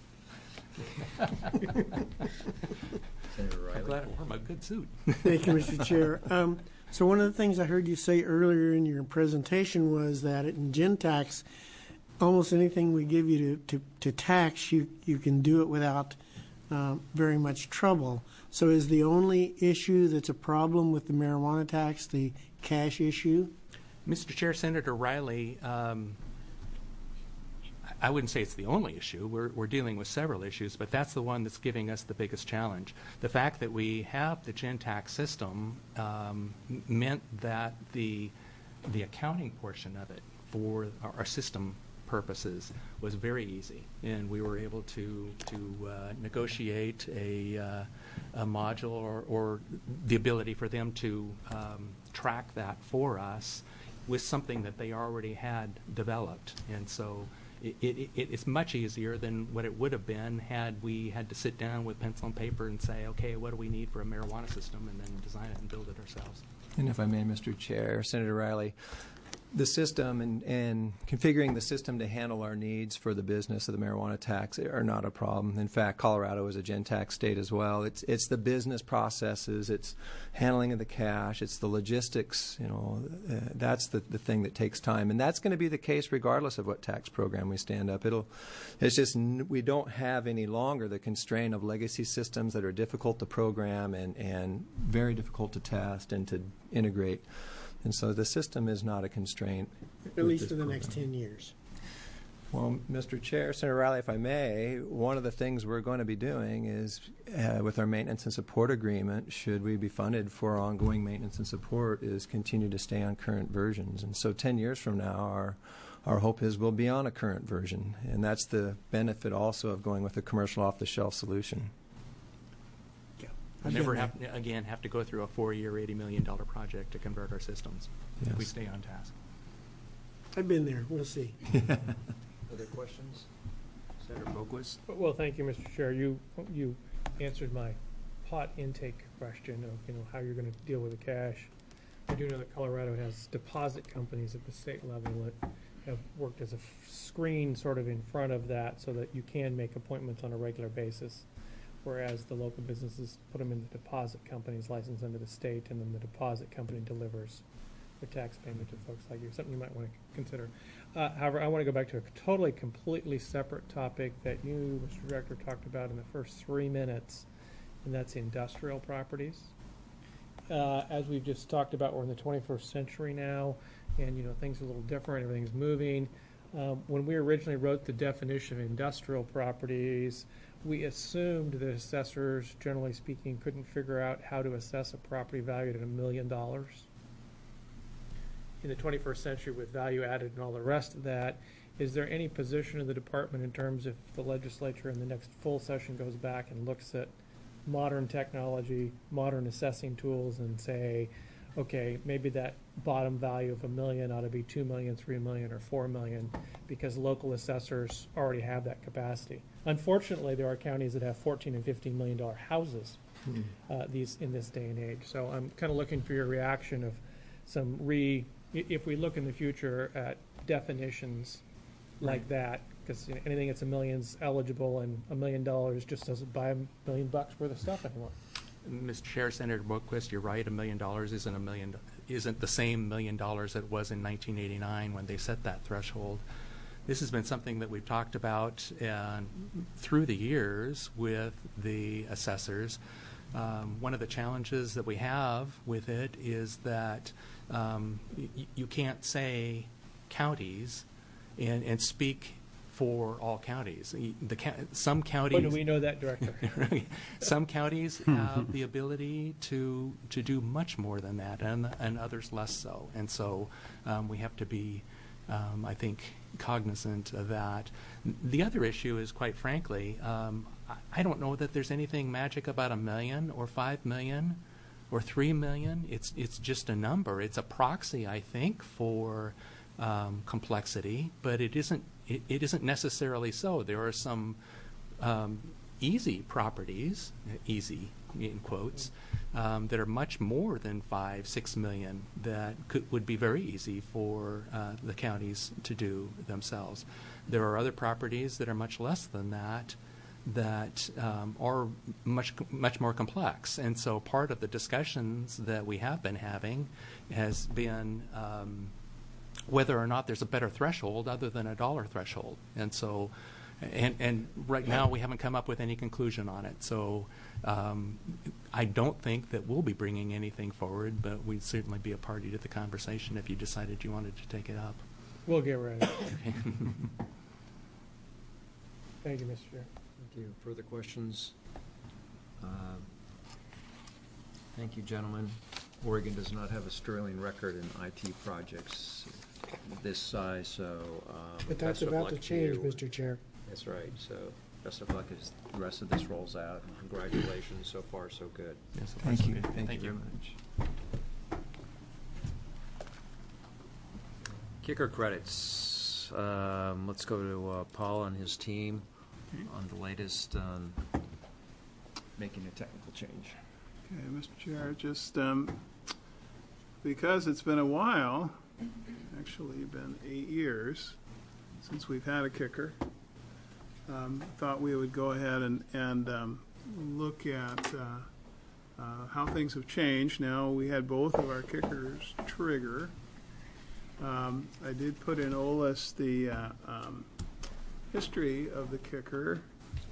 Thank you. Senator Riley. I'm glad I wore my good suit. Thank you, Mr. Chair. So one of the things I heard you say earlier in your presentation was that in Gen Tax, almost anything we give you to tax, you can do it without very much trouble. So is the only issue that's a problem with the marijuana tax the cash issue? Mr. Chair, Senator Riley, I wouldn't say it's the only issue. We're dealing with several issues, but that's the one that's giving us the biggest challenge. The fact that we have the Gen Tax system meant that the accounting portion of it for our system purposes was very easy, and we were able to negotiate a module or the ability for them to track that for us with something that they already had developed. And so it's much easier than what it would have been had we had to sit down with pencil and paper and say, okay, what do we need for a marijuana system, and then design it and build it ourselves. And if I may, Mr. Chair, Senator Riley, the system and configuring the system to handle our needs for the business of the marijuana tax are not a problem. In fact, Colorado is a gen tax state as well. It's the business processes, it's handling of the cash, it's the logistics. That's the thing that takes time, and that's going to be the case regardless of what tax program we stand up. It's just we don't have any longer the constraint of legacy systems that are difficult to program and very difficult to test and to integrate. And so the system is not a constraint. At least for the next 10 years. Well, Mr. Chair, Senator Riley, if I may, one of the things we're going to be doing is with our maintenance and support agreement, should we be funded for ongoing maintenance and support, is continue to stay on current versions. And so 10 years from now, our hope is we'll be on a current version. And that's the benefit also of going with a commercial off-the-shelf solution. We'll never have to go through a 4-year, $80 million project to convert our systems. Yes. We stay on task. I've been there. We'll see. Other questions? Senator Boquist? Well, thank you, Mr. Chair. You answered my pot intake question of how you're going to deal with the cash. I do know that Colorado has deposit companies at the state level that have worked as a screen sort of in front of that so that you can make appointments on a regular basis. Whereas the local businesses put them in the deposit companies licensed under the state, and then the deposit company delivers the tax payment to folks like you. Something you might want to consider. However, I want to go back to a totally, completely separate topic that you, Mr. Director, talked about in the first 3 minutes, and that's industrial properties. As we've just talked about, we're in the 21st century now, and things are a little different. Everything's moving. When we originally wrote the definition of industrial properties, we assumed that assessors, generally speaking, couldn't figure out how to assess a property valued at $1 million. In the 21st century, with value added and all the rest of that, is there any position of the department in terms of the legislature in the next full session goes back and looks at modern technology, modern assessing tools, and say, okay, maybe that bottom value of $1 million ought to be $2 million, $3 million, or $4 million, because local assessors already have that capacity. Unfortunately, there are counties that have $14 and $15 million houses in this day and age. So I'm kind of looking for your reaction of if we look in the future at definitions like that, because anything that's $1 million's eligible, and $1 million just doesn't buy $1 million worth of stuff anymore. Mr. Chair, Senator Boquist, you're right. $1 million isn't the same $1 million that was in 1989 when they set that threshold. This has been something that we've talked about through the years with the assessors. One of the challenges that we have with it is that you can't say counties and speak for all counties. Some counties. When do we know that, Director? Some counties have the ability to do much more than that, and others less so. And so we have to be, I think, cognizant of that. The other issue is, quite frankly, I don't know that there's anything magic about $1 million or $5 million or $3 million. It's just a number. It's a proxy, I think, for complexity, but it isn't necessarily so. There are some easy properties, easy in quotes, that are much more than $5-6 million that would be very easy for the counties to do themselves. There are other properties that are much less than that are much more complex. And so part of the discussions that we have been having has been whether or not there's a better threshold other than a dollar threshold. And so, and right now we haven't come up with any conclusion on it. So I don't think that we'll be bringing anything forward, but we'd certainly be a party to the conversation if you decided you wanted to take it up. We'll get ready. Thank you, Mr. Chair. Thank you. Further questions? Thank you, gentlemen. Oregon does not have a sterling record in IT projects this size, so but that's about to change, Mr. Chair. That's right. So best of luck as the rest of this rolls out. Congratulations. So far, so good. Yes, Thank you. Thank you very much. Kicker credits. Let's go to Paul and his team on the latest on making a technical change. Okay, Mr. Chair, just because it's been a while, actually been 8 years since we've had a kicker. Thought we would go ahead and look at how things have changed. Now, we had both of our kickers trigger. I did put in OLIS the history of the kicker.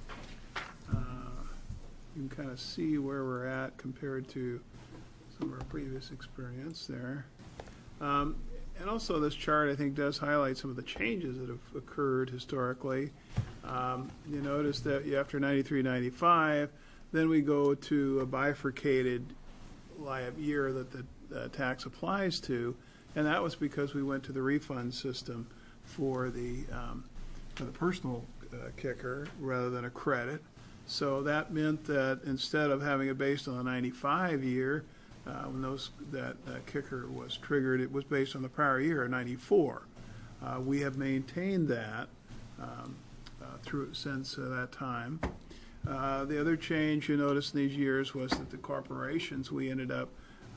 You can kind of see where we're at compared to some of our previous experience there. And also this chart, I think, does highlight some of the changes that have occurred historically. You notice that after 93, 95, then we go to a bifurcated year that the tax applies to, and that was because we went to the refund system for the personal kicker rather than a credit. So that meant that instead of having it based on the 95 year, when that kicker was triggered, it was based on the prior year, 94. We have maintained that since that time. The other change you noticed in these years was that the corporations, we ended up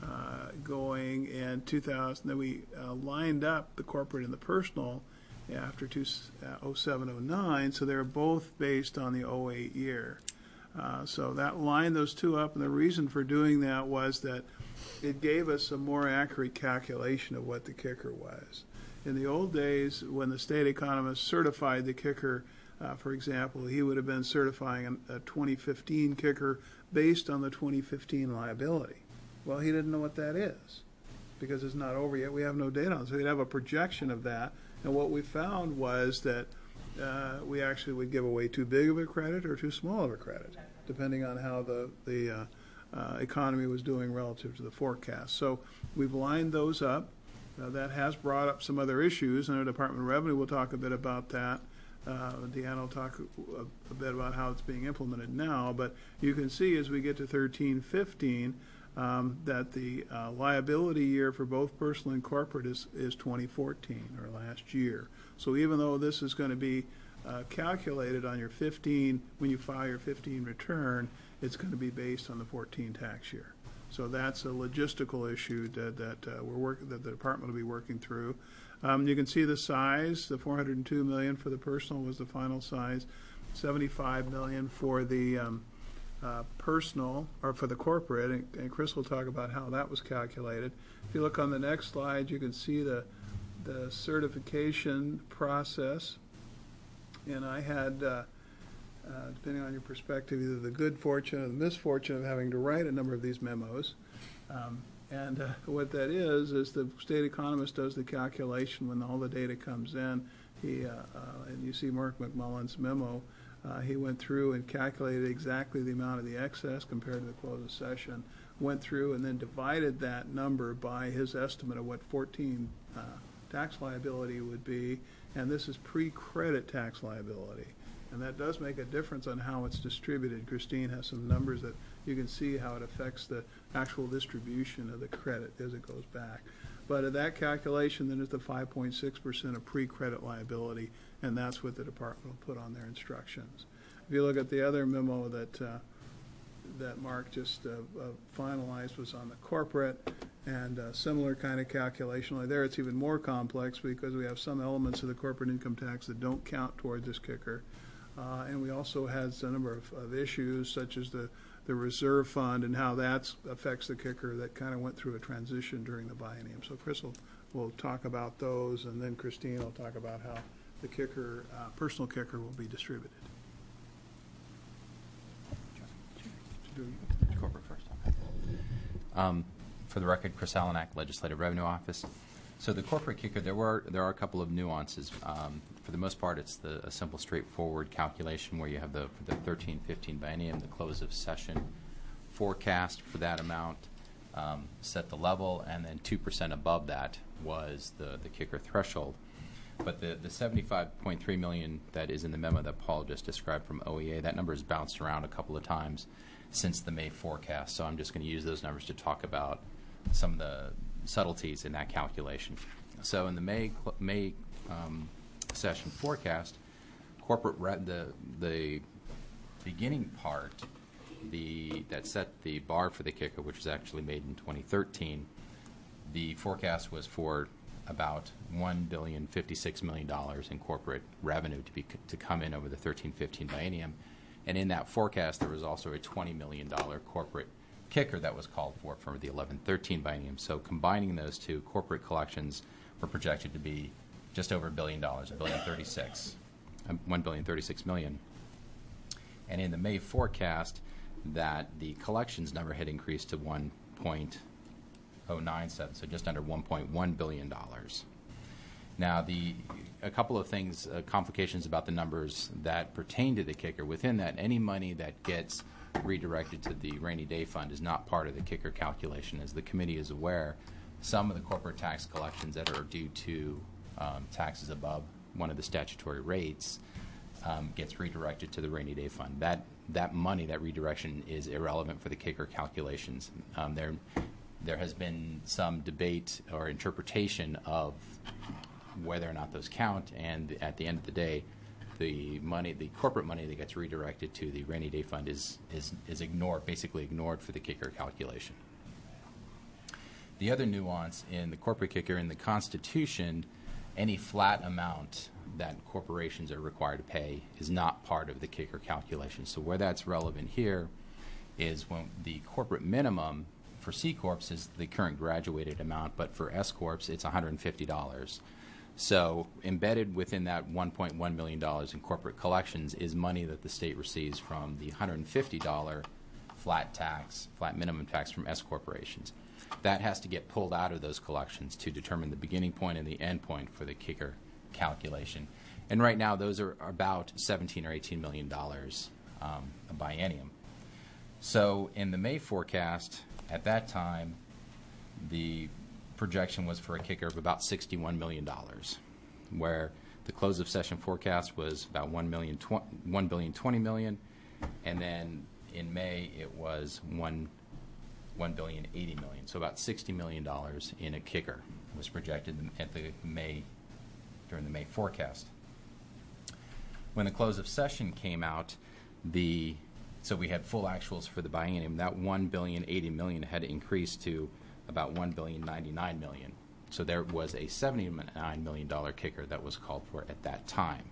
going in 2000, then we lined up the corporate and the personal after 07, 09, so they're both based on the 08 year. So that lined those two up, and the reason for doing that was that it gave us a more accurate calculation of what the kicker was. In the old days, when the state economist certified the kicker, for example, he would have been certifying a 2015 kicker based on the 2015 liability. Well, he didn't know what that is because it's not over yet. We have no data on it. So he'd have a projection of that. And what we found was that we actually would give away too big of a credit or too small of a credit, depending on how the economy was doing relative to the forecast. So we've lined those up. That has brought up some other issues, and the Department of Revenue will talk a bit about that. Deanna will talk a bit about how it's being implemented now, but you can see as we get to 13-15 that the liability year for both personal and corporate is 2014, or last year. So even though this is going to be calculated on your 15, when you file your 15 return, it's going to be based on the 14 tax year. So that's a logistical issue that the department will be working through. You can see the size. The $402 million for the personal was the final size. $75 million for the personal, or for the corporate, and Chris will talk about how that was calculated. If you look on the next slide, you can see the certification process. And I had, depending on your perspective, either the good fortune or the misfortune of having to write a number of these memos. What that is the state economist does the calculation when all the data comes in. And you see Mark McMullen's memo. He went through and calculated exactly the amount of the excess compared to the close of session, went through and then divided that number by his estimate of what 14 tax liability would be, and this is pre-credit tax liability. And that does make a difference on how it's distributed. Christine has some numbers that you can see how it affects the actual distribution of the credit as it goes back. But at that calculation, then it's the 5.6% of pre-credit liability, and that's what the department will put on their instructions. If you look at the other memo that Mark just finalized, was on the corporate, and similar kind of calculation. Like there, it's even more complex because we have some elements of the corporate income tax that don't count toward this kicker. And we also had a number of issues, such as the reserve fund and how that affects the kicker that kind of went through a transition during the biennium. So Chris will talk about those, and then Christine will talk about how the kicker, personal kicker, will be distributed. Corporate first. For the record, Chris Alanak, Legislative Revenue Office. So the corporate kicker, there are a couple of nuances. For the most part, it's a simple, straightforward calculation where you have for the 13-15 biennium, the close of session forecast for that amount, set the level, and then 2% above that was the kicker threshold. But the $75.3 million that is in the memo that Paul just described from OEA, that number has bounced around a couple of times since the May forecast. So I'm just going to use those numbers to talk about some of the subtleties in that calculation. So in the May session forecast, corporate the beginning part, that set the bar for the kicker, which was actually made in 2013. The forecast was for about $1.056 billion in corporate revenue to come in over the 13-15 biennium. And in that forecast, there was also a $20 million corporate kicker that was called for the 11-13 biennium. So combining those two, corporate collections were projected to be just over $1 billion, $1.036 billion. And in the May forecast, that the collections number had increased to 1.097, so just under $1.1 billion. Now, a couple of things, complications about the numbers that pertain to the kicker. Within that, any money that gets redirected to the rainy day fund is not part of the kicker calculation. As the committee is aware, some of the corporate tax collections that are due to taxes above one of the statutory rates gets redirected to the rainy day fund. That money, that redirection, is irrelevant for the kicker calculations. There has been some debate or interpretation of whether or not those count, and at the end of the day, the corporate money that gets redirected to the rainy day fund is ignored, basically ignored for the kicker calculation. The other nuance in the corporate kicker, in the Constitution, any flat amount that corporations are required to pay is not part of the kicker calculation. So where that's relevant here is when the corporate minimum for C Corps is the current graduated amount, but for S Corps it's $150. So embedded within that $1.1 million in corporate collections is money that the state receives from the $150 flat minimum tax from S corporations. That has to get pulled out of those collections to determine the beginning point and the end point for the kicker calculation. And right now those are about $17 or $18 million a biennium. So in the May forecast, at that time, the projection was for a kicker of about $61 million, where the close of session forecast was about $1.02 billion, and then in May it was $1.08 billion. So about $60 million in a kicker was projected during the May forecast. When the close of session came out, so we had full actuals for the biennium. That $1.080 billion had increased to about $1.099 billion. So there was a $79 million kicker that was called for at that time.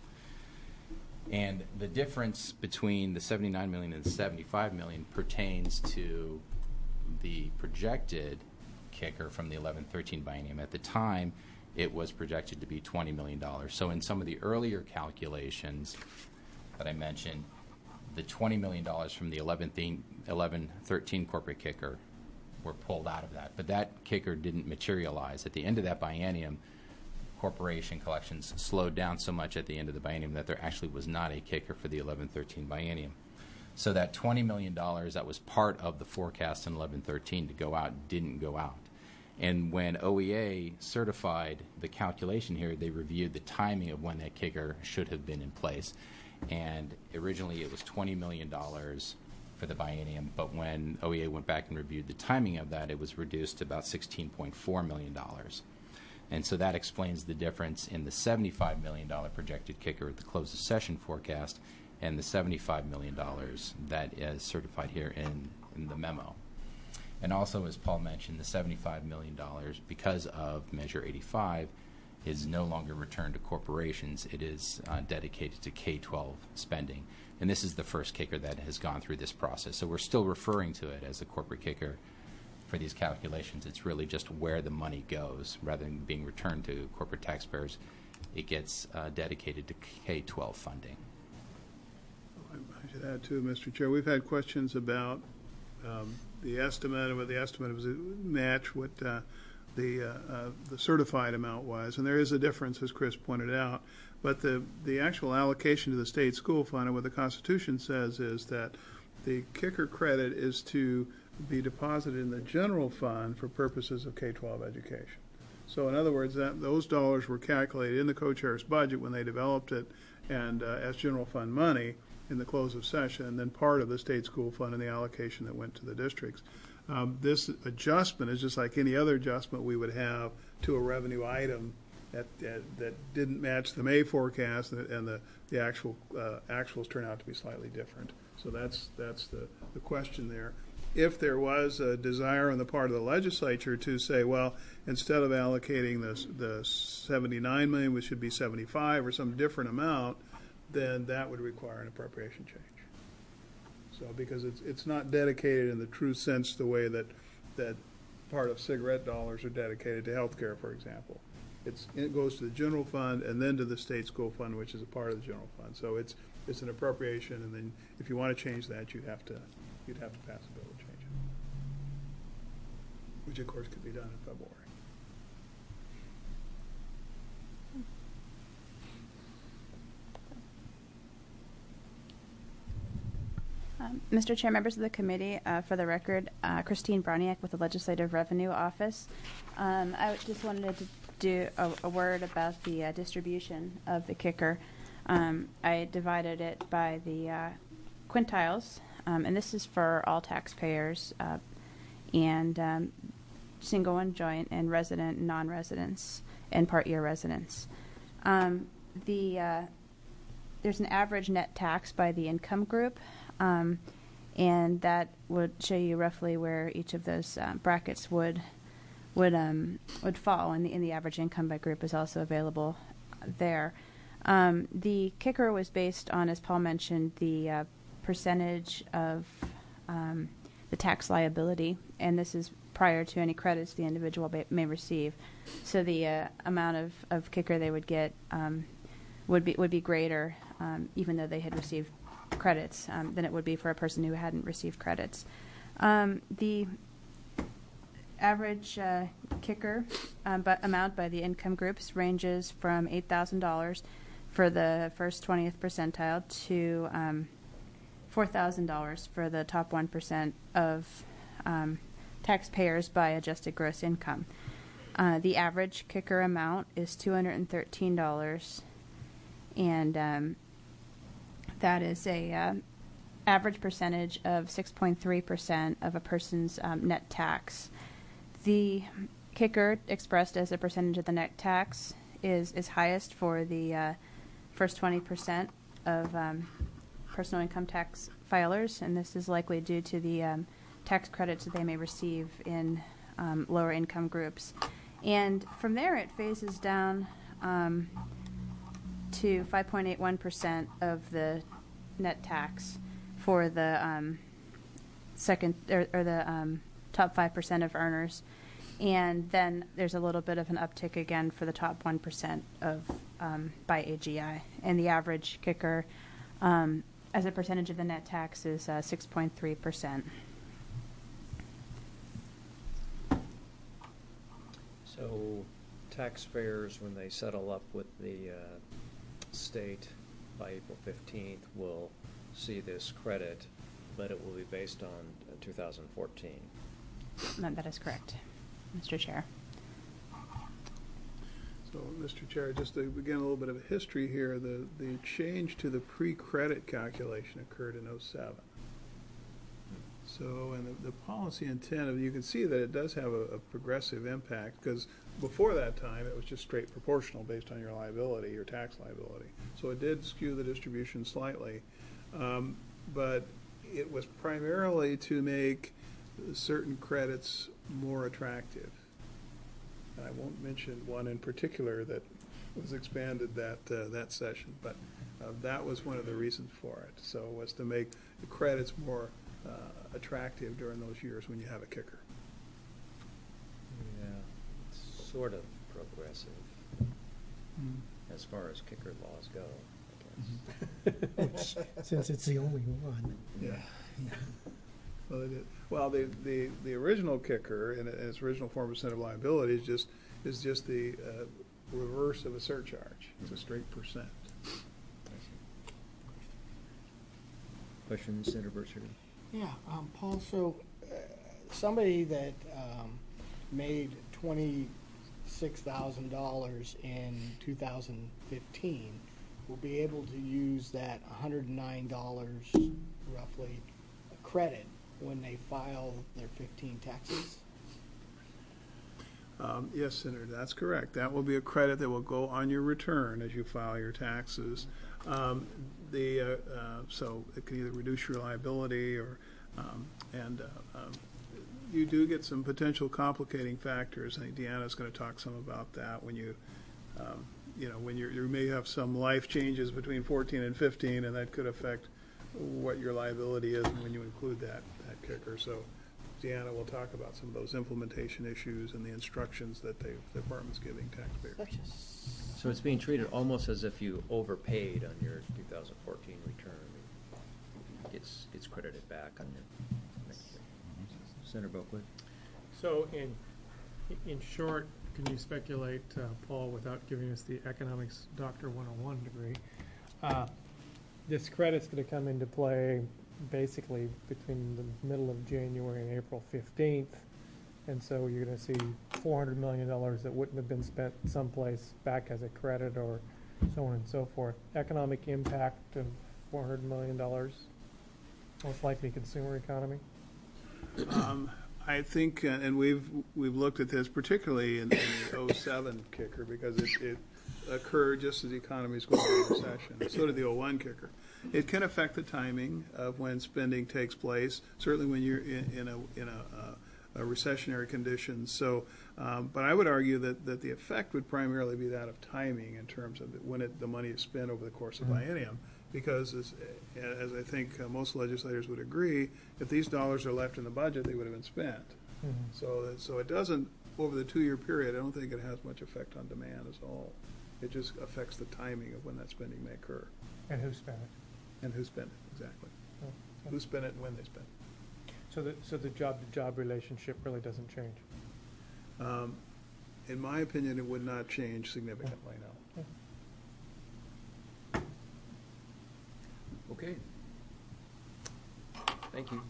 And the difference between the $79 million and the $75 million pertains to the projected kicker from the 11-13 biennium. At the time, it was projected to be $20 million. So in some of the earlier calculations that I mentioned, the $20 million from the 11-13 corporate kicker were pulled out of that. But that kicker didn't materialize. At the end of that biennium, corporation collections slowed down so much at the end of the biennium that there actually was not a kicker for the 11-13 biennium. So that $20 million that was part of the forecast in 11-13 to go out didn't go out. And when OEA certified the calculation here, they reviewed the timing of when that kicker should have been in place. And originally it was $20 million for the biennium, but when OEA went back and reviewed the timing of that, it was reduced to about $16.4 million. And so that explains the difference in the $75 million projected kicker at the close of session forecast and the $75 million that is certified here in the memo. And also, as Paul mentioned, the $75 million, because of Measure 85, is no longer returned to corporations. It is dedicated to K-12 spending. And this is the first kicker that has gone through this process. So we're still referring to it as a corporate kicker for these calculations. It's really just where the money goes. Rather than being returned to corporate taxpayers, it gets dedicated to K-12 funding. I should add too, Mr. Chair, we've had questions about the estimate and whether the estimate was match what the certified amount was, and there is a difference, as Chris pointed out. But the actual allocation to the state school fund, and what the Constitution says, is that the kicker credit is to be deposited in the general fund for purposes of K-12 education. So in other words, those dollars were calculated in the co-chair's budget when they developed it, and as general fund money in the close of session, and then part of the state school fund and the allocation that went to the districts. This adjustment is just like any other adjustment we would have to a revenue item that didn't match the May forecast, and the actuals turn out to be slightly different. So that's the question there. if there was a desire on the part of the legislature to say, well, instead of allocating the 79 million, which should be 75 or some different amount, then that would require an appropriation change. So because it's not dedicated in the true sense the way that part of cigarette dollars are dedicated to healthcare, for example. It goes to the general fund and then to the state school fund, which is a part of the general fund. So it's an appropriation, and then if you want to change that, you'd have to pass a bill to change it, which of course could be done in February. Mr. Chair, members of the committee, for the record, Christine Broniak with the Legislative Revenue Office. I just wanted to do a word about the distribution of the kicker. I divided it by the quintiles, and this is for all taxpayers and single and joint and resident and non-residents and part-year residents. There's an average net tax by the income group. And that would show you roughly where each of those brackets would fall, and the average income by group is also available there. The kicker was based on, as Paul mentioned, the percentage of the tax liability, and this is prior to any credits the individual may receive. So the amount of kicker they would get would be greater, even though they had received credits, than it would be for a person who hadn't received credits. The average kicker amount by the income groups ranges from $8,000 for the first 20th percentile to $4,000 for the top 1% of taxpayers by adjusted gross income. The average kicker amount is $213, and that is a average percentage of 6.3% of a person's net tax. The kicker, expressed as a percentage of the net tax, is highest for the first 20% of personal income tax filers, and this is likely due to the tax credits that they may receive in lower income groups. And from there, it phases down to 5.81% of the net tax for the second or the top 5% of earners, and then there's a little bit of an uptick again for the top 1% of by AGI, and the average kicker as a percentage of the net tax is 6.3%. So taxpayers, when they settle up with the state by April 15th, will see this credit, but it will be based on 2014. That is correct, Mr. Chair. So, Mr. Chair, just to begin a little bit of a history here, the change to the pre-credit calculation occurred in 07. So, and the policy intent, you can see that it does have a progressive impact, because before that time, it was just straight proportional based on your liability, your tax liability. So it did skew the distribution slightly, but it was primarily to make certain credits more attractive. And I won't mention one in particular that was expanded that session, but that was one of the reasons for it. So it was to make the credits more attractive during those years when you have a kicker. Yeah, it's sort of progressive as far as kicker laws go, I guess. Since it's the only one. Yeah. Well, they did. Well, the original kicker in its original form of incentive liability is just the reverse of a surcharge. It's a straight percent. Question, Senator Burchard. Yeah, Paul, so somebody that made $26,000 in 2015 will be able to use that $109 roughly credit when they file their 15 taxes? Yes, Senator, that's correct. That will be a credit that will go on your return as you file your taxes. So it can either reduce your liability or You do get some potential complicating factors. I think Deanna's going to talk some about that when you when you may have some life changes between 14 and 15, and that could affect what your liability is when you include that kicker. So Deanna will talk about some of those implementation issues and the instructions that the department's giving taxpayers. So it's being treated almost as if you overpaid on your 2014 return. Gets credited back on your next year. Senator Boakwood. So in short, can you speculate, Paul, without giving us the economics Doctor 101 degree, this credit's going to come into play basically between the middle of January and April 15th, and so you're going to see $400 million that wouldn't have been spent someplace back as a credit or so on and so forth. Economic impact of $400 million, most likely consumer economy? I think, and we've looked at this particularly in the 07 kicker because it occurred just as the economy is going into recession. So did the 01 kicker. It can affect the timing of when spending takes place. Certainly when you're in a recessionary condition. So, but I would argue that the effect would primarily be that of timing in terms of when the money is spent over the course of biennium. Because as I think most legislators would agree, if these dollars are left in the budget, they would have been spent. So it doesn't, over the 2-year period, I don't think it has much effect on demand at all. It just affects the timing of when that spending may occur. And who spent it? And who spent it, exactly. Oh. Who spent it and when they spent it. So the job-to-job relationship really doesn't change? In my opinion, it would not change significantly, no. Okay. Thank you.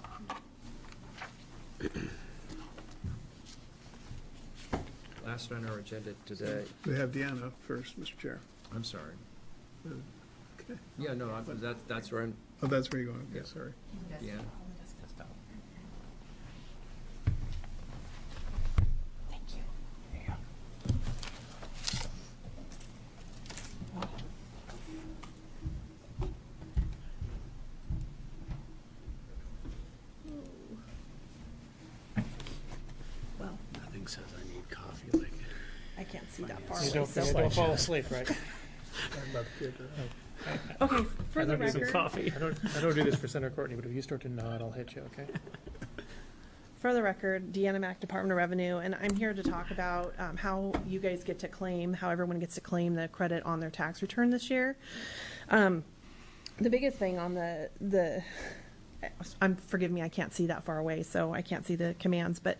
Last on our agenda today. We have Deanna first, Mr. Chair. I'm sorry. Okay. Yeah, no, that's where I'm. Oh, that's where you're going. Okay, Yeah. sorry. Yeah. Nothing says I need coffee like I can't see that far You away. don't fall asleep, right? About the kicker. Okay, for I the don't need some record, coffee. I don't do this for Senator Courtney, but if you start to nod, I'll hit you, okay? for the record, Deanna Mack, Department of Revenue, and I'm here to talk about how you guys get to claim, how everyone gets to claim the credit on their tax return this year. The biggest thing on forgive me, I can't see that far away, so I can't see the commands, but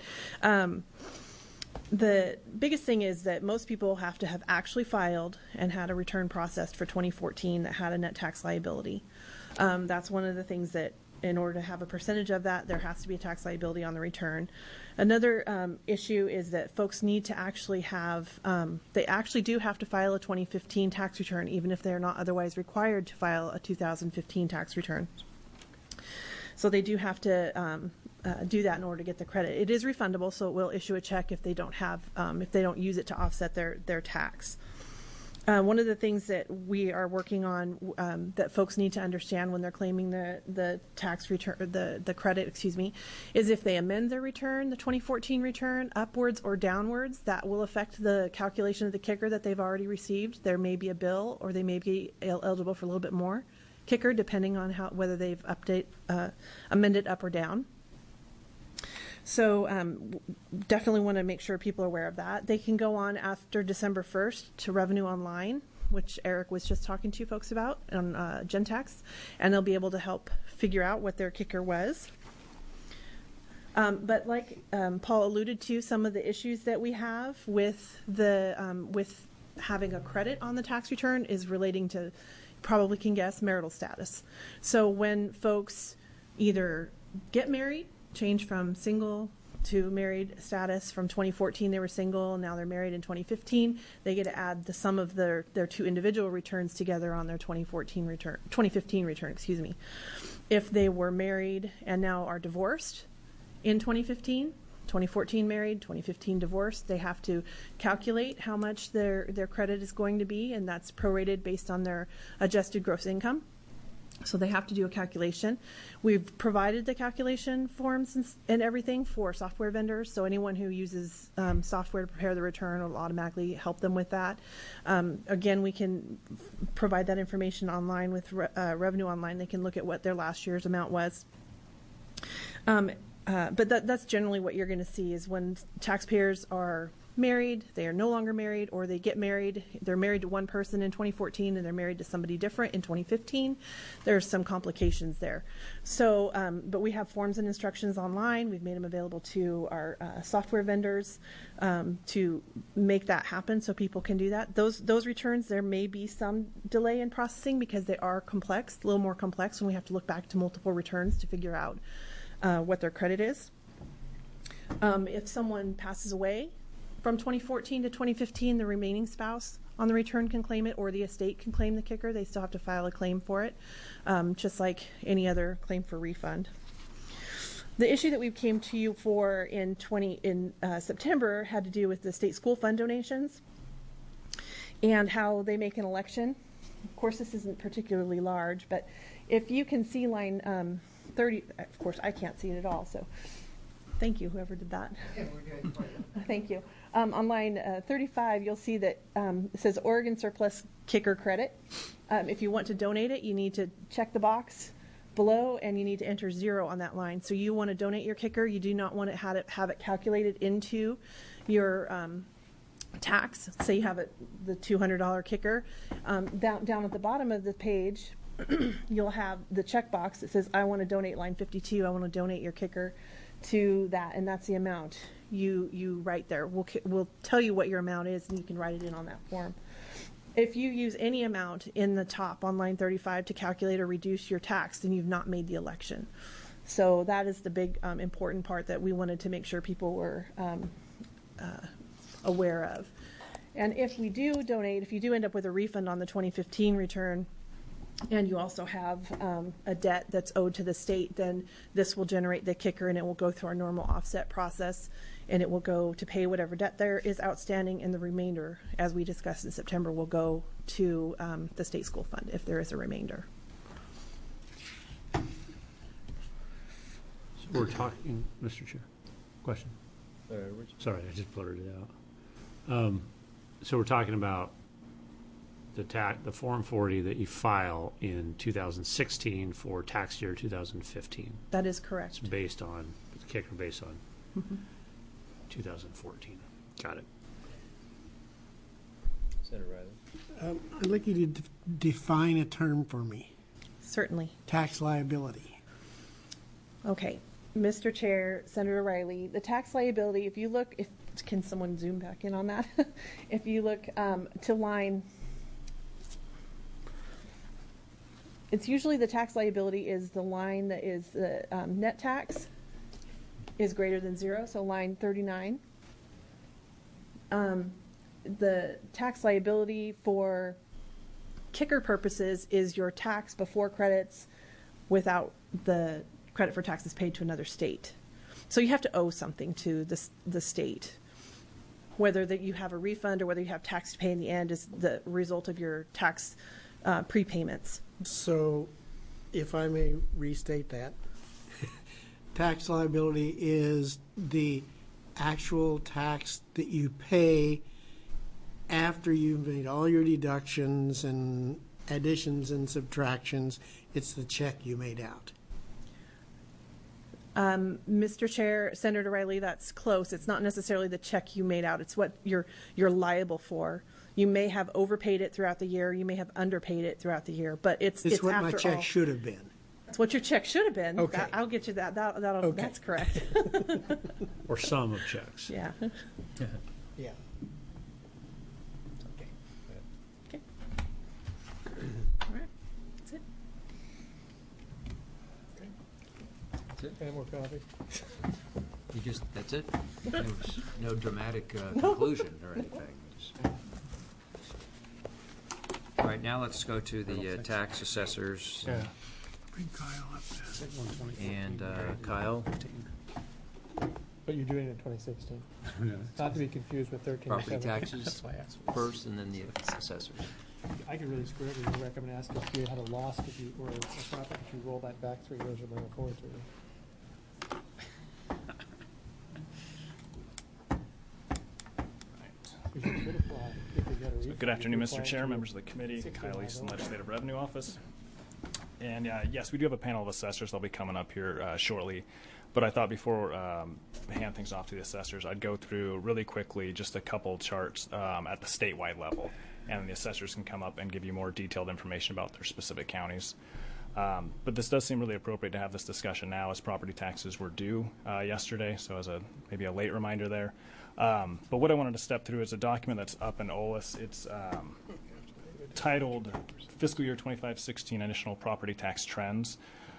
the biggest thing is that most people have to have actually filed and had a return processed for 2014 that had a net tax liability. That's one of the things that, in order to have a percentage of that, there has to be a tax liability on the return. Another issue is that folks need to actually have, they actually do have to file a 2015 tax return, even if they're not otherwise required to file a 2015 tax return. So they do have to do that in order to get the credit. It is refundable, so it will issue a check if they don't have, if they don't use it to offset their tax. One of the things that we are working on that folks need to understand when they're claiming the tax return, the credit, excuse me, is if they amend their return, the 2014 return, upwards or downwards, that will affect the calculation of the kicker that they've already received. There may be a bill, or they may be eligible for a little bit more kicker, depending on whether they've amended up or down. So definitely want to make sure people are aware of that. They can go on after December 1st to Revenue Online, which Eric was just talking to you folks about on Gentax, and they'll be able to help figure out what their kicker was. But like Paul alluded to, some of the issues that we have with with having a credit on the tax return is relating to, probably can guess, marital status. So when folks either get married, change from single to married status. From 2014 they were single, now they're married in 2015. They get to add the sum of their two individual returns together on their 2015 return, excuse me. If they were married and now are divorced in 2014 married, 2015 divorced, they have to calculate how much their credit is going to be, and that's prorated based on their adjusted gross income. So they have to do a calculation. We've provided the calculation forms and everything for software vendors. So anyone who uses software to prepare the return will automatically help them with that. Again, we can provide that information online with Revenue Online. They can look at what their last year's amount was. But that's generally what you're going to see is when taxpayers are married, they are no longer married, or they get married. They're married to one person in 2014 and they're married to somebody different in 2015. There's some complications there. So, but we have forms and instructions online. We've made them available to our software vendors to make that happen so people can do that. Those returns, there may be some delay in processing because they are complex, a little more complex when we have to look back to multiple returns to figure out what their credit is. If someone passes away from 2014 to 2015, the remaining spouse on the return can claim it, or the estate can claim the kicker. They still have to file a claim for it, just like any other claim for refund. The issue that we came to you for in September had to do with the state school fund donations and how they make an election. Of course, this isn't particularly large, but if you can see line 30, of course, I can't see it at all, so thank you, whoever did that. Yeah, we're good. Thank you. On line 35, you'll see that it says Oregon Surplus Kicker Credit. If you want to donate it, you need to check the box below, and you need to enter 0 on that line. So you want to donate your kicker. You do not want to have it calculated into your tax. Say you have the $200 kicker. Down at the bottom of the page, you'll have the checkbox that says, I want to donate line 52. I want to donate your kicker to that, and that's the amount you write there. We'll tell you what your amount is, and you can write it in on that form. If you use any amount in the top on line 35 to calculate or reduce your tax, then you've not made the election. So that is the big important part that we wanted to make sure people were aware of. And if we do donate, if you do end up with a refund on the 2015 return, and you also have a debt that's owed to the state, then this will generate the kicker, and it will go through our normal offset process, and it will go to pay whatever debt there is outstanding, and the remainder, as we discussed in September, will go to the state school fund if there is a remainder. So we're talking, Mr. Chair, question? Sorry, I just blurted it out. So we're talking about the Form 40 that you file in 2016 for tax year 2015. That is correct. It's based on, the kicker based on 2014. Got it. Senator Riley. I'd like you to define a term for me. Certainly. Tax liability. Okay. Mr. Chair, Senator Riley, the tax liability, if you look, can someone zoom back in on that? If you look to line, it's usually the tax liability is the line that is the net tax is greater than 0, so line 39. The tax liability for kicker purposes is your tax before credits without the credit for taxes paid to another state. So you have to owe something to the state. Whether that you have a refund or whether you have tax to pay in the end is the result of your tax prepayments. So, if I may restate that, tax liability is the actual tax that you pay after you've made all your deductions and additions and subtractions. It's the check you made out. Mr. Chair, Senator Riley, that's close. It's not necessarily the check you made out. It's what you're liable for. You may have overpaid it throughout the year. You may have underpaid it throughout the year. But it's what after my check all. should have been. That's what your check should have been. Okay. I'll get you that. Okay. That's correct. Or sum of checks. Yeah. Yeah. Okay. Okay. All right. That's it. Any more coffee? That's it? No dramatic conclusion or anything. All right, now let's go to the tax assessors. Yeah. Bring Kyle up there. And Kyle, But you're doing it in 2016. Not to be confused with 13. property taxes That's why I asked. first and then the assessors. I could really screw it with you. I'm going to ask if you had a loss if you, or a profit if you roll that back 3 years or bring it forward 3 years. Good afternoon, Mr. Chair, members of the committee, Kyle Easton, Legislative Revenue Office. And yes, we do have a panel of assessors that'll be coming up here shortly. But I thought before I hand things off to the assessors, I'd go through really quickly just a couple charts at the statewide level. And the assessors can come up and give you more detailed information about their specific counties. But this does seem really appropriate to have this discussion now, as property taxes were due yesterday, so as maybe a late reminder there. But what I wanted to step through is a document that's up in OLS. It's titled Fiscal Year 25-16 Initial Property Tax Trends.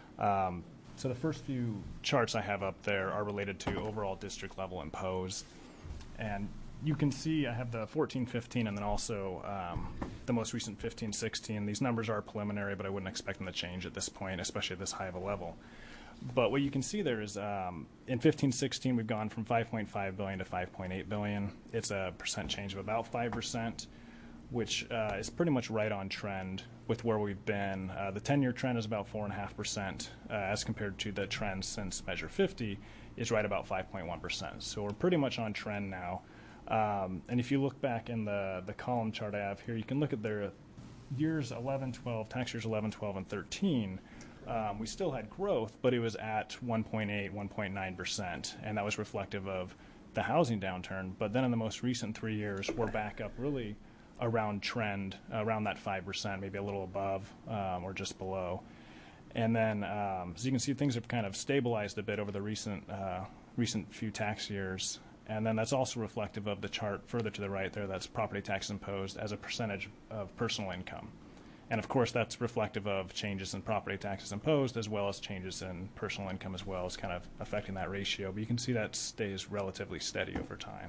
So the first few charts I have up there are related to overall district level imposed. And you can see I have the 14-15 and then also the most recent 15-16. These numbers are preliminary, but I wouldn't expect them to change at this point, especially at this high of a level. But what you can see there is in 15-16, we've gone from $5.5 billion to $5.8 billion. It's a percent change of about 5%, which is pretty much right on trend with where we've been. The 10-year trend is about 4.5%, as compared to the trend since Measure 50 is right about 5.1%. So we're pretty much on trend now. And if you look back in the column chart I have here, you can look at their years 11, 12, tax years 11, 12, and 13. We still had growth, but it was at 1.8, 1.9%, and that was reflective of the housing downturn. But then in the most recent 3 years, we're back up really around trend, around that 5%, maybe a little above or just below. And then, so you can see things have kind of stabilized a bit over the recent few tax years. And then that's also reflective of the chart further to the right there, that's property tax imposed as a percentage of personal income. And of course, that's reflective of changes in property taxes imposed as well as changes in personal income as well, as kind of affecting that ratio. But you can see that stays relatively steady over time.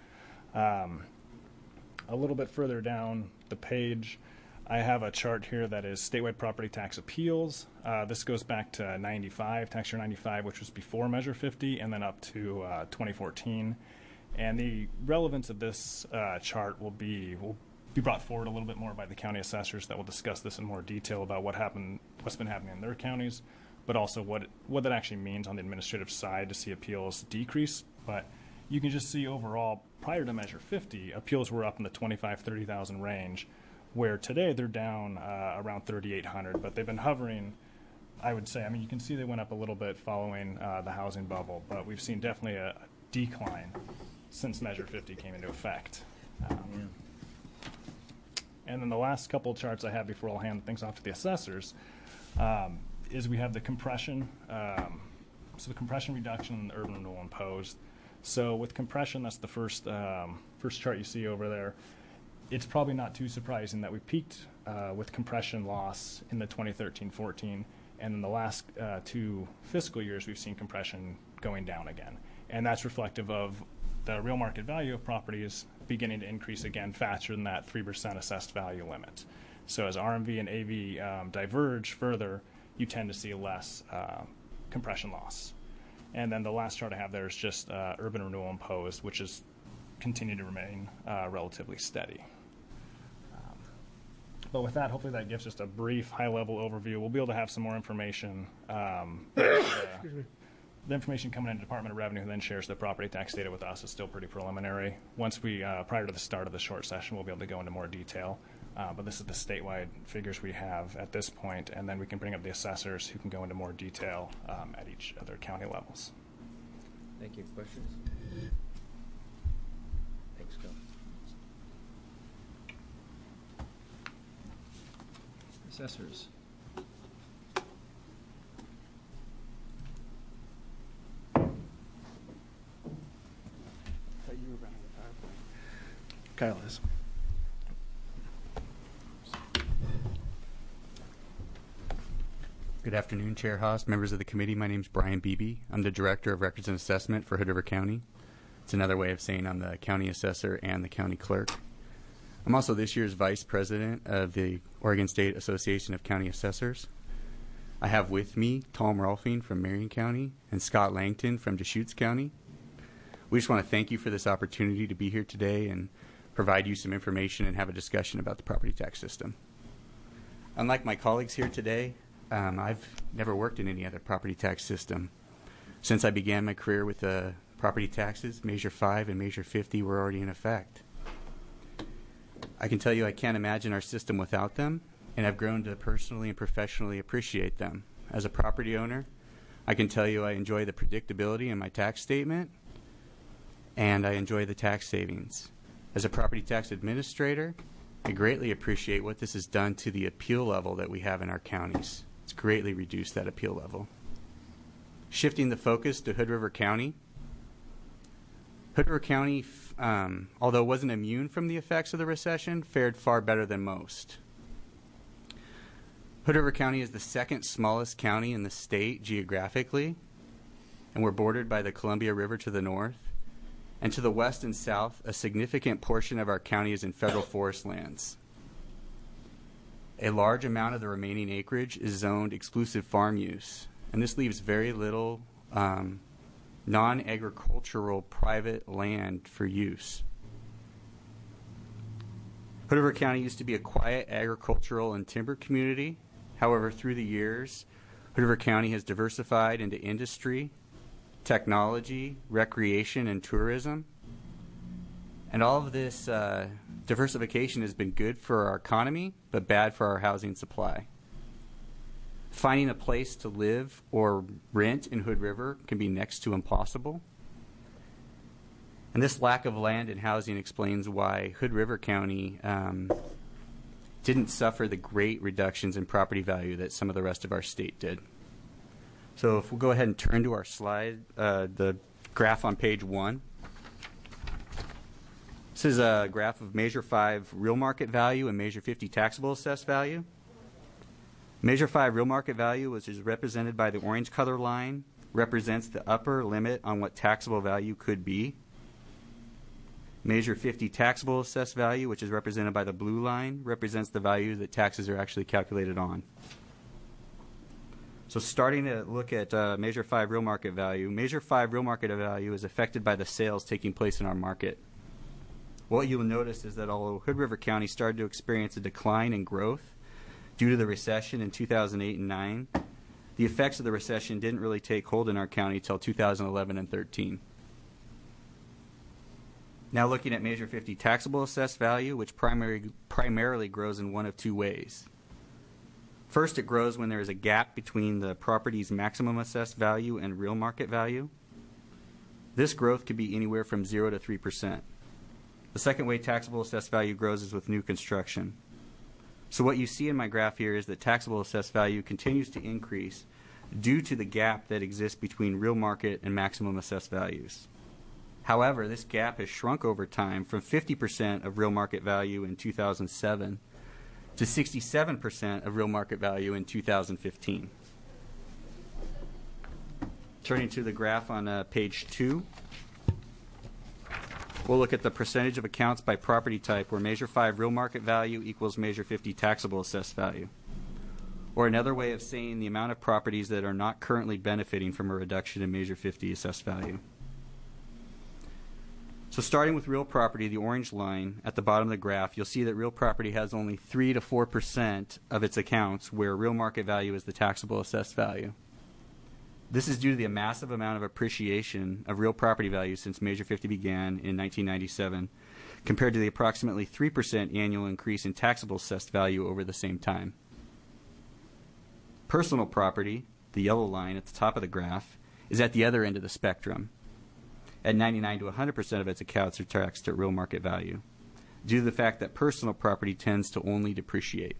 A little bit further down the page, I have a chart here that is statewide property tax appeals. This goes back to 95, tax year 95, which was before Measure 50, and then up to 2014. And the relevance of this chart will be brought forward a little bit more by the county assessors that will discuss this in more detail about what's been happening in their counties, but also what that actually means on the administrative side to see appeals decrease. But you can just see overall, prior to Measure 50, appeals were up in the 30,000 range, where today they're down around 3,800, but they've been hovering, I would say. I mean, you can see they went up a little bit following the housing bubble, but we've seen definitely a decline since Measure 50 came into effect. And then the last couple of charts I have before I'll hand things off to the assessors is we have the compression. So the compression reduction and the urban renewal imposed. So with compression, that's the first chart you see over there. It's probably not too surprising that we peaked with compression loss in the 2013-14, and in the last 2 fiscal years, we've seen compression going down again. And that's reflective of the real market value of properties beginning to increase again faster than that 3% assessed value limit. So as RMV and AV diverge further, you tend to see less compression loss. And then the last chart I have there is just urban renewal imposed, which has continued to remain relatively steady. But with that, hopefully that gives just a brief high-level overview. We'll be able to have some more information. The information coming into Department of Revenue, who then shares the property tax data with us, is still pretty preliminary. Once we, prior to the start of the short session, we'll be able to go into more detail. But this is the statewide figures we have at this point, and then we can bring up the assessors who can go into more detail at each of their county levels. Thank you. Questions? Thanks, Bill. Assessors. Kyle is. Good afternoon, Chair Haas, members of the committee. My name is Brian Beebe. I'm the Director of Records and Assessment for Hood River County. It's another way of saying I'm the county assessor and the county clerk. I'm also this year's Vice President of the Oregon State Association of County Assessors. I have with me Tom Rolfing from Marion County and Scott Langton from Deschutes County. We just want to thank you for this opportunity to be here today and provide you some information, and have a discussion about the property tax system. Unlike my colleagues here today, I've never worked in any other property tax system. Since I began my career with property taxes, Measure 5 and Measure 50 were already in effect. I can tell you I can't imagine our system without them, and I've grown to personally and professionally appreciate them. As a property owner, I can tell you I enjoy the predictability in my tax statement, and I enjoy the tax savings. As a property tax administrator, I greatly appreciate what this has done to the appeal level that we have in our counties. It's greatly reduced that appeal level. Shifting the focus to Hood River County. Hood River County, although it wasn't immune from the effects of the recession, fared far better than most. Hood River County is the second smallest county in the state geographically, and we're bordered by the Columbia River to the north. And to the west and south, a significant portion of our county is in federal forest lands. A large amount of the remaining acreage is zoned exclusive farm use, and this leaves very little non-agricultural private land for use. Hood River County used to be a quiet agricultural and timber community. However, through the years, Hood River County has diversified into industry, technology, recreation, and tourism. And all of this diversification has been good for our economy, but bad for our housing supply. Finding a place to live or rent in Hood River can be next to impossible. And this lack of land and housing explains why Hood River County didn't suffer the great reductions in property value that some of the rest of our state did. So if we'll go ahead and turn to our slide, the graph on page 1. This is a graph of Measure 5 real market value and Measure 50 taxable assessed value. Measure 5 real market value, which is represented by the orange color line, represents the upper limit on what taxable value could be. Measure 50 taxable assessed value, which is represented by the blue line, represents the value that taxes are actually calculated on. So starting to look at Measure 5 real market value, Measure 5 real market value is affected by the sales taking place in our market. What you will notice is that although Hood River County started to experience a decline in growth due to the recession in 2008 and 9, the effects of the recession didn't really take hold in our county until 2011 and 13. Now looking at Measure 50 taxable assessed value, which primarily grows in one of two ways. First, it grows when there is a gap between the property's maximum assessed value and real market value. This growth could be anywhere from 0 to 3%. The second way taxable assessed value grows is with new construction. So what you see in my graph here is that taxable assessed value continues to increase due to the gap that exists between real market and maximum assessed values. However, this gap has shrunk over time from 50% of real market value in 2007 to 67% of real market value in 2015. Turning to the graph on page 2, we'll look at the percentage of accounts by property type where Measure 5 real market value equals Measure 50 taxable assessed value. Or another way of saying the amount of properties that are not currently benefiting from a reduction in Measure 50 assessed value. So starting with real property, the orange line at the bottom of the graph, you'll see that real property has only 3 to 4% of its accounts where real market value is the taxable assessed value. This is due to the massive amount of appreciation of real property value since Measure 50 began in 1997, compared to the approximately 3% annual increase in taxable assessed value over the same time. Personal property, the yellow line at the top of the graph, is at the other end of the spectrum. At 99 to 100% of its accounts are taxed at real market value, due to the fact that personal property tends to only depreciate.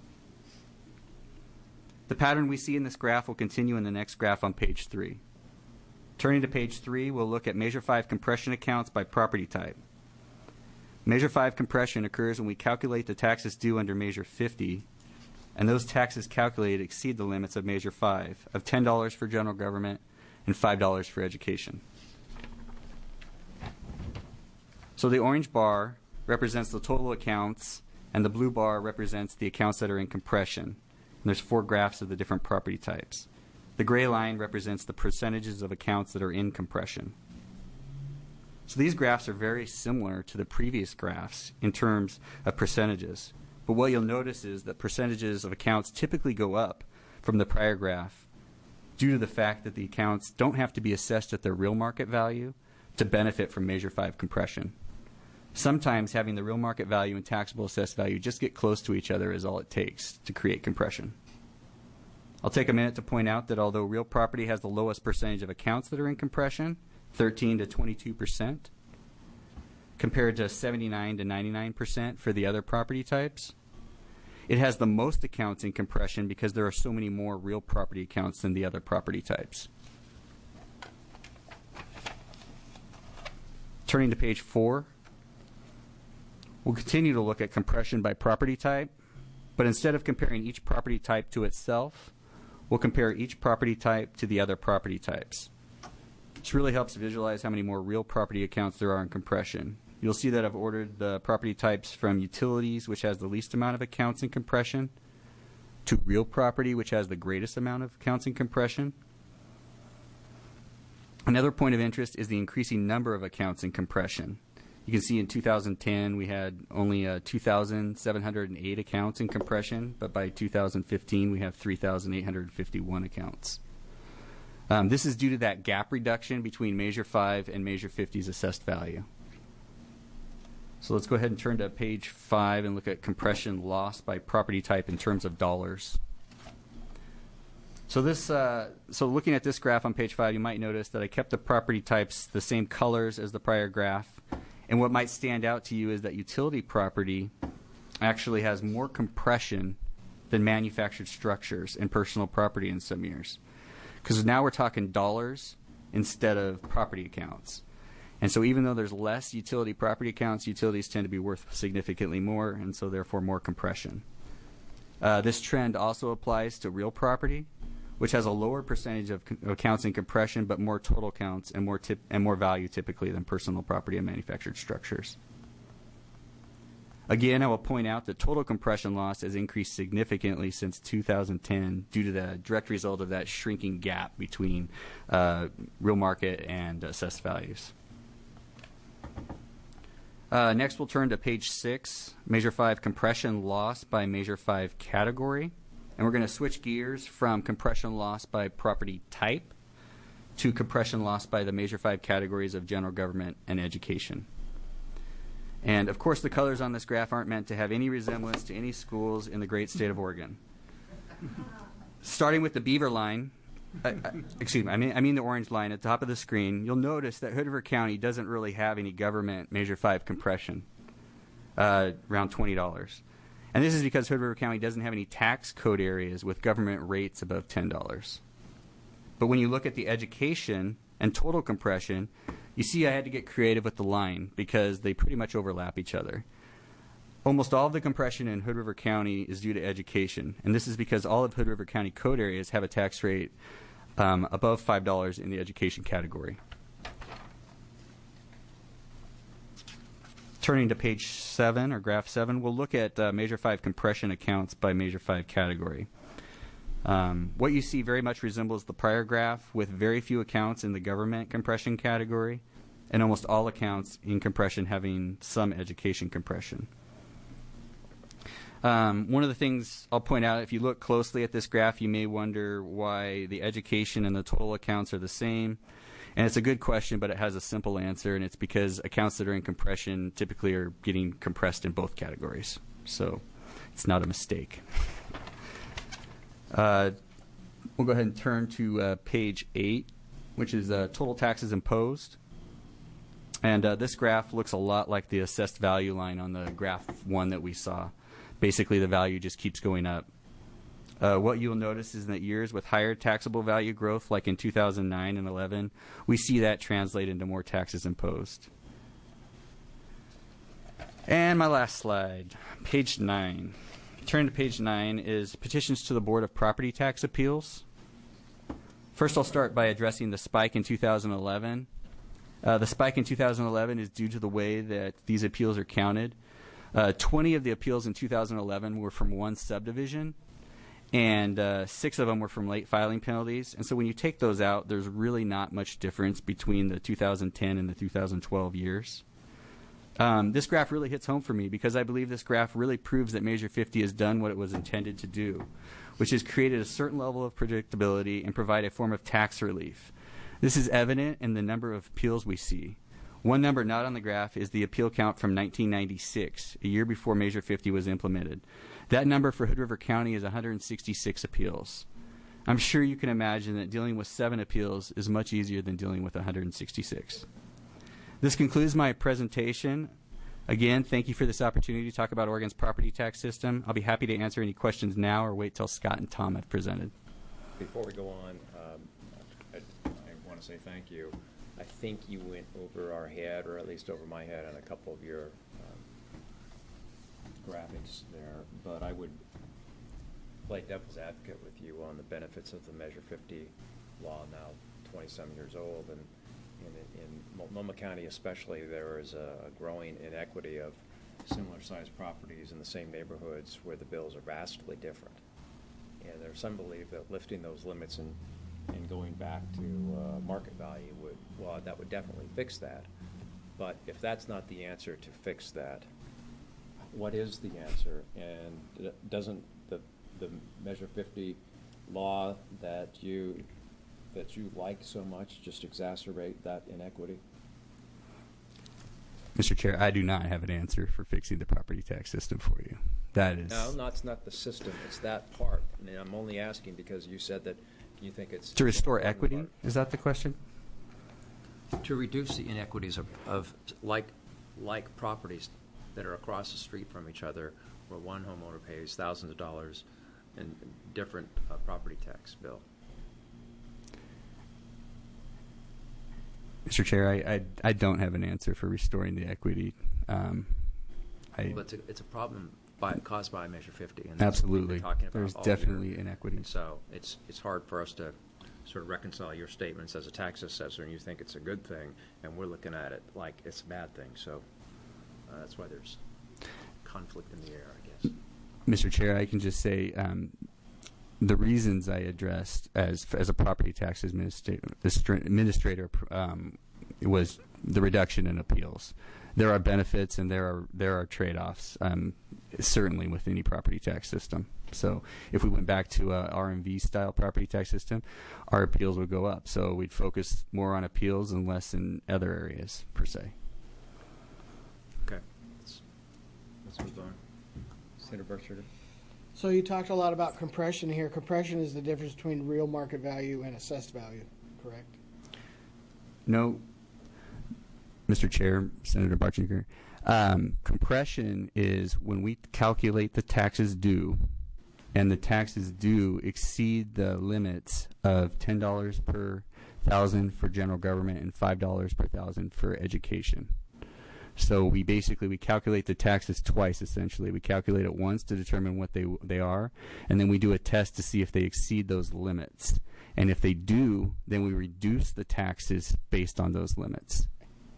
The pattern we see in this graph will continue in the next graph on page 3. Turning to page 3, we'll look at Measure 5 compression accounts by property type. Measure 5 compression occurs when we calculate the taxes due under Measure 50, and those taxes calculated exceed the limits of Measure 5 of $10 for general government and $5 for education. So the orange bar represents the total accounts, and the blue bar represents the accounts that are in compression. And there's 4 graphs of the different property types. The gray line represents the percentages of accounts that are in compression. So these graphs are very similar to the previous graphs in terms of percentages. But what you'll notice is that percentages of accounts typically go up from the prior graph due to the fact that the accounts don't have to be assessed at their real market value to benefit from Measure 5 compression. Sometimes having the real market value and taxable assessed value just get close to each other is all it takes to create compression. I'll take a minute to point out that although real property has the lowest percentage of accounts that are in compression, 13 to 22%, compared to 79 to 99% for the other property types, it has the most accounts in compression because there are so many more real property accounts than the other property types. Turning to page 4, we'll continue to look at compression by property type, but instead of comparing each property type to itself, we'll compare each property type to the other property types. This really helps visualize how many more real property accounts there are in compression. You'll see that I've ordered the property types from utilities, which has the least amount of accounts in compression, to real property, which has the greatest amount of accounts in compression. Another point of interest is the increasing number of accounts in compression. You can see in 2010 we had only 2,708 accounts in compression, but by 2015 we have 3,851 accounts. This is due to that gap reduction between Measure 5 and Measure 50's assessed value. So let's go ahead and turn to page 5 and look at compression loss by property type in terms of dollars. So looking at this graph on page 5, you might notice that I kept the property types the same colors as the prior graph. And what might stand out to you is that utility property actually has more compression than manufactured structures and personal property in some years. Because now we're talking dollars instead of property accounts. And so even though there's less utility property accounts, utilities tend to be worth significantly more, and so therefore more compression. This trend also applies to real property, which has a lower percentage of accounts in compression, but more total counts and more value typically than personal property and manufactured structures. Again, I will point out that total compression loss has increased significantly since 2010 due to the direct result of that shrinking gap between real market and assessed values. Next, we'll turn to page 6, Measure 5 compression loss by Measure 5 category. And we're going to switch gears from compression loss by property type to compression loss by the Measure 5 categories of general government and education. And of course, the colors on this graph aren't meant to have any resemblance to any schools in the great state of Oregon. Starting with the beaver line, excuse me, I mean the orange line at the top of the screen, you'll notice that Hood River County doesn't really have any government Measure 5 compression, around $20. And this is because Hood River County doesn't have any tax code areas with government rates above $10. But when you look at the education and total compression, you see I had to get creative with the line because they pretty much overlap each other. Almost all of the compression in Hood River County is due to education, and this is because all of Hood River County code areas have a tax rate above $5 in the education category. Turning to page 7, or graph 7, we'll look at Measure 5 compression accounts by Measure 5 category. What you see very much resembles the prior graph, with very few accounts in the government compression category, and almost all accounts in compression having some education compression. One of the things I'll point out, if you look closely at this graph, you may wonder why the education and the total accounts are the same. And it's a good question, but it has a simple answer, and it's because accounts that are in compression typically are getting compressed in both categories. So it's not a mistake. We'll go ahead and turn to page 8, which is total taxes imposed. And this graph looks a lot like the assessed value line on the graph 1 that we saw. Basically, the value just keeps going up. What you'll notice is that years with higher taxable value growth, like in 2009 and 11, we see that translate into more taxes imposed. And my last slide, page 9. Turn to page 9 is petitions to the Board of Property Tax Appeals. First, I'll start by addressing the spike in 2011. The spike in 2011 is due to the way that these appeals are counted. 20 of the appeals in 2011 were from one subdivision, and 6 of them were from late filing penalties. And so when you take those out, there's really not much difference between the 2010 and the 2012 years. This graph really hits home for me because I believe this graph really proves that Measure 50 has done what it was intended to do, which is created a certain level of predictability and provide a form of tax relief. This is evident in the number of appeals we see. One number not on the graph is the appeal count from 1996, a year before Measure 50 was implemented. That number for Hood River County is 166 appeals. I'm sure you can imagine that dealing with 7 appeals is much easier than dealing with 166. This concludes my presentation. Again, thank you for this opportunity to talk about Oregon's property tax system. I'll be happy to answer any questions now or wait till Scott and Tom have presented. Before we go on, I want to say thank you. I think you went over our head, or at least over my head, on a couple of your graphics there, but I would play devil's advocate with you on the benefits of the Measure 50 law, now 27 years old, and in Multnomah County especially, there is a growing inequity of similar sized properties in the same neighborhoods where the bills are vastly different. And there's some belief that lifting those limits and going back to market value that would definitely fix that. But if that's not the answer to fix that, what is the answer? And doesn't the Measure 50 law that you like so much just exacerbate that inequity? Mr. Chair, I do not have an answer for fixing the property tax system for you. That is... No, it's not the system. It's that part. I mean, I'm only asking because you said that you think it's... To restore equity? Part. Is that the question? To reduce the inequities of like properties that are across the street from each other, where one homeowner pays thousands of dollars in different property tax bill. Mr. Chair, I don't have an answer for restoring the equity. Well, it's a problem caused by Measure 50. And absolutely. Talking about there's definitely inequity. So it's hard for us to sort of reconcile your statements as a tax assessor, and you think it's a good thing, and we're looking at it like it's a bad thing. So that's why there's conflict in the air, I guess. Mr. Chair, I can just say the reasons I addressed as a property tax administrator was the reduction in appeals. There are benefits and there are trade-offs, certainly with any property tax system. So if we went back to a RMV style property tax system, our appeals would go up. So we'd focus more on appeals and less in other areas per se. Okay, let's move on. Senator Berkshire. So you talked a lot about compression here. Compression is the difference between real market value and assessed value, correct? No, Mr. Chair, Senator Barchinger. Compression is when we calculate the taxes due, and the taxes due exceed the limits of $10 per thousand for general government and $5 per thousand for education. So we calculate the taxes twice, essentially. We calculate it once to determine what they are, and then we do a test to see if they exceed those limits. And if they do, then we reduce the taxes based on those limits.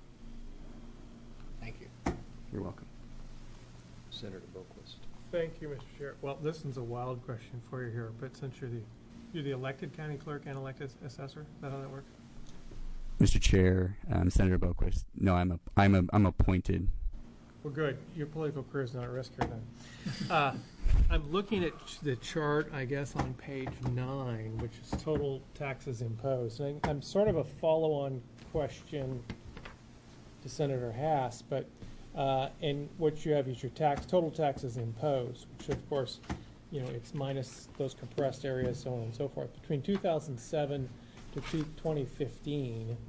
Thank you. You're welcome. Senator Boquist. Thank you, Mr. Chair. Well, this one's a wild question for you here, but since you're the elected county clerk and elected assessor, is that how that works? Mr. Chair, Senator Boquist. No, I'm appointed. Well, good. Your political career is not at risk here then. I'm looking at the chart, I guess, on page 9, which is total taxes imposed. And I'm sort of a follow-on question to Senator Haas, but and what you have is your total taxes imposed, which of course, it's minus those compressed areas, so on and so forth. Between 2007 to 2015,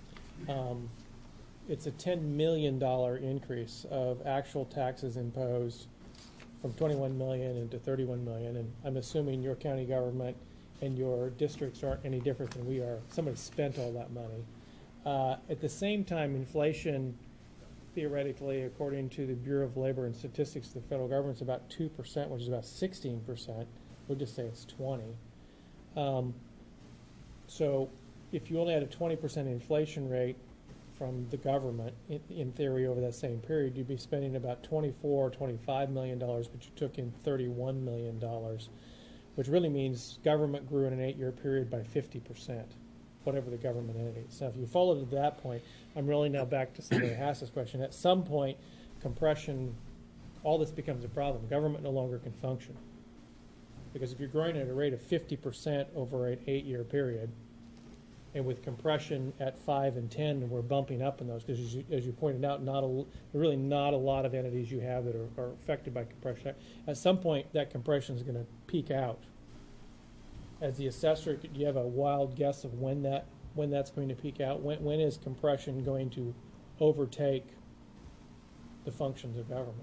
it's a $10 million increase of actual taxes imposed from $21 million into $31 million. And I'm assuming your county government and your districts aren't any different than we are. Somebody spent all that money. At the same time, inflation, theoretically, according to the Bureau of Labor and Statistics of the federal government, is about 2%, which is about 16%. We'll just say it's 20%. So if you only had a 20% inflation rate from the government, in theory, over that same period, you'd be spending about $24 or $25 million, but you took in $31 million, which really means government grew in an 8-year period by 50%, whatever the government entity. So if you follow to that point, I'm really now back to Senator Hass's question. At some point, compression, all this becomes a problem. Government no longer can function. Because if you're growing at a rate of 50% over an 8-year period, and with compression at 5 and 10, and we're bumping up in those, because as you pointed out, really not a lot of entities you have that are affected by compression. At some point, that compression is going to peak out. As the assessor, do you have a wild guess of when that's going to peak out? When is compression going to overtake the functions of government?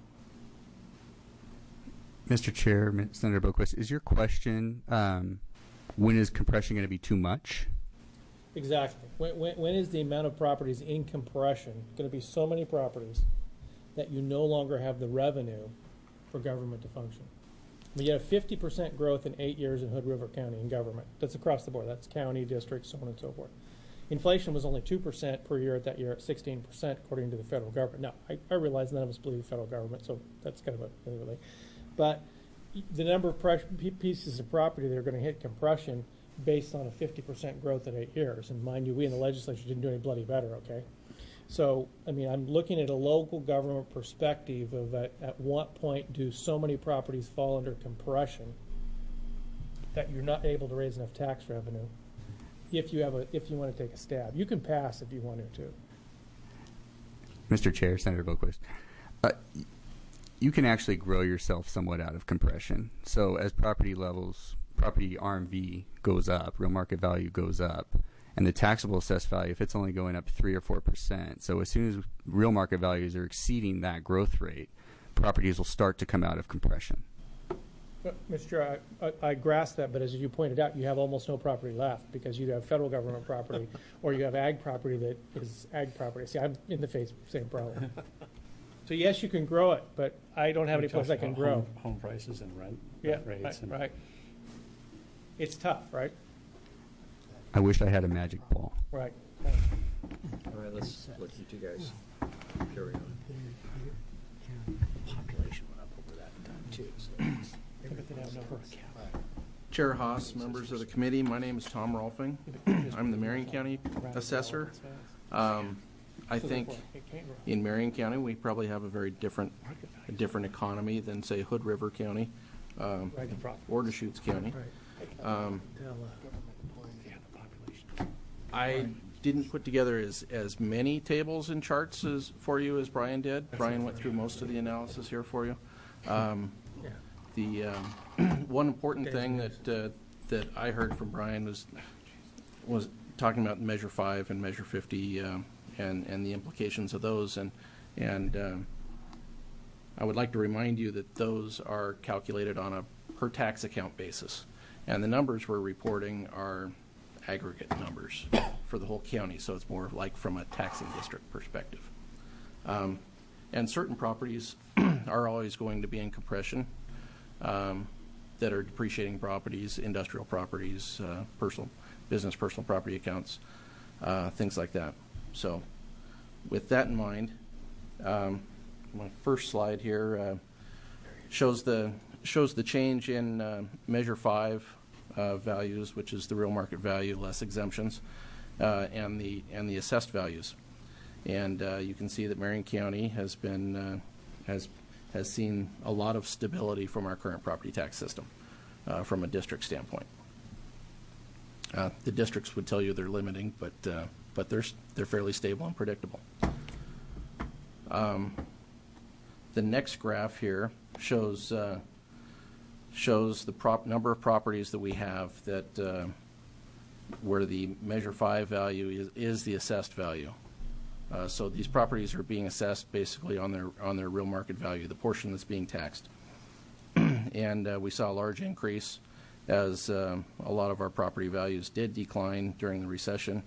Mr. Chair, Senator Boquist, is your question, when is compression going to be too much? Exactly. When is the amount of properties in compression going to be so many properties that you no longer have the revenue for government to function? I mean, you have 50% growth in 8 years in Hood River County in government. That's across the board. That's county, district, so on and so forth. Inflation was only 2% per year at that year, at 16% according to the federal government. Now, I realize none of us believe the federal government, so that's kind of a really. But the number of pieces of property that are going to hit compression based on a 50% growth in 8 years. And mind you, we in the legislature didn't do any bloody better, okay? So, I mean, I'm looking at a local government perspective of at what point do so many properties fall under compression that you're not able to raise enough tax revenue if you want to take a stab. You can pass if you wanted to. Mr. Chair, Senator Boquist, you can actually grow yourself somewhat out of compression. So as property RMV goes up, real market value goes up, and the taxable assessed value, if it's only going up 3 or 4%, so as soon as real market values are exceeding that growth rate, properties will start to come out of compression. Mr. Chair, I grasp that, but as you pointed out, you have almost no property left because you have federal government property or you have ag property that is ag property. See, I'm in the face of the same problem. So yes, you can grow it, but I don't have any place I can grow. Home prices and rent rates. Right. It's tough, right? I wish I had a magic ball. Right. All right, let's let you two guys carry on. Population went up over that time too. So. Chair Haas, members of the committee, my name is Tom Rolfing. I'm the Marion County assessor. I think in Marion County we probably have a very different economy than say Hood River County or Deschutes County. I didn't put together as many tables and charts for you as Brian did. Brian went through most of the analysis here for you. The one important thing that I heard from Brian was talking about Measure 5 and Measure 50 and the implications of those, and I would like to remind you that those are calculated on a per tax account basis, and the numbers we're reporting are aggregate numbers for the whole county, so it's more like from a taxing district perspective. And certain properties are always going to be in compression that are depreciating properties, industrial properties, personal property accounts, things like that. So with that in mind, my first slide here shows the change in Measure 5 values, which is the real market value less exemptions, and the assessed values. And you can see that Marion County has been has seen a lot of stability from our current property tax system from a district standpoint. The districts would tell you they're limiting, but they're fairly stable and predictable. The next graph here shows the number of properties that we have that where the Measure 5 value is the assessed value. So these properties are being assessed basically on their real market value, the portion that's being taxed. And we saw a large increase as a lot of our property values did decline during the recession.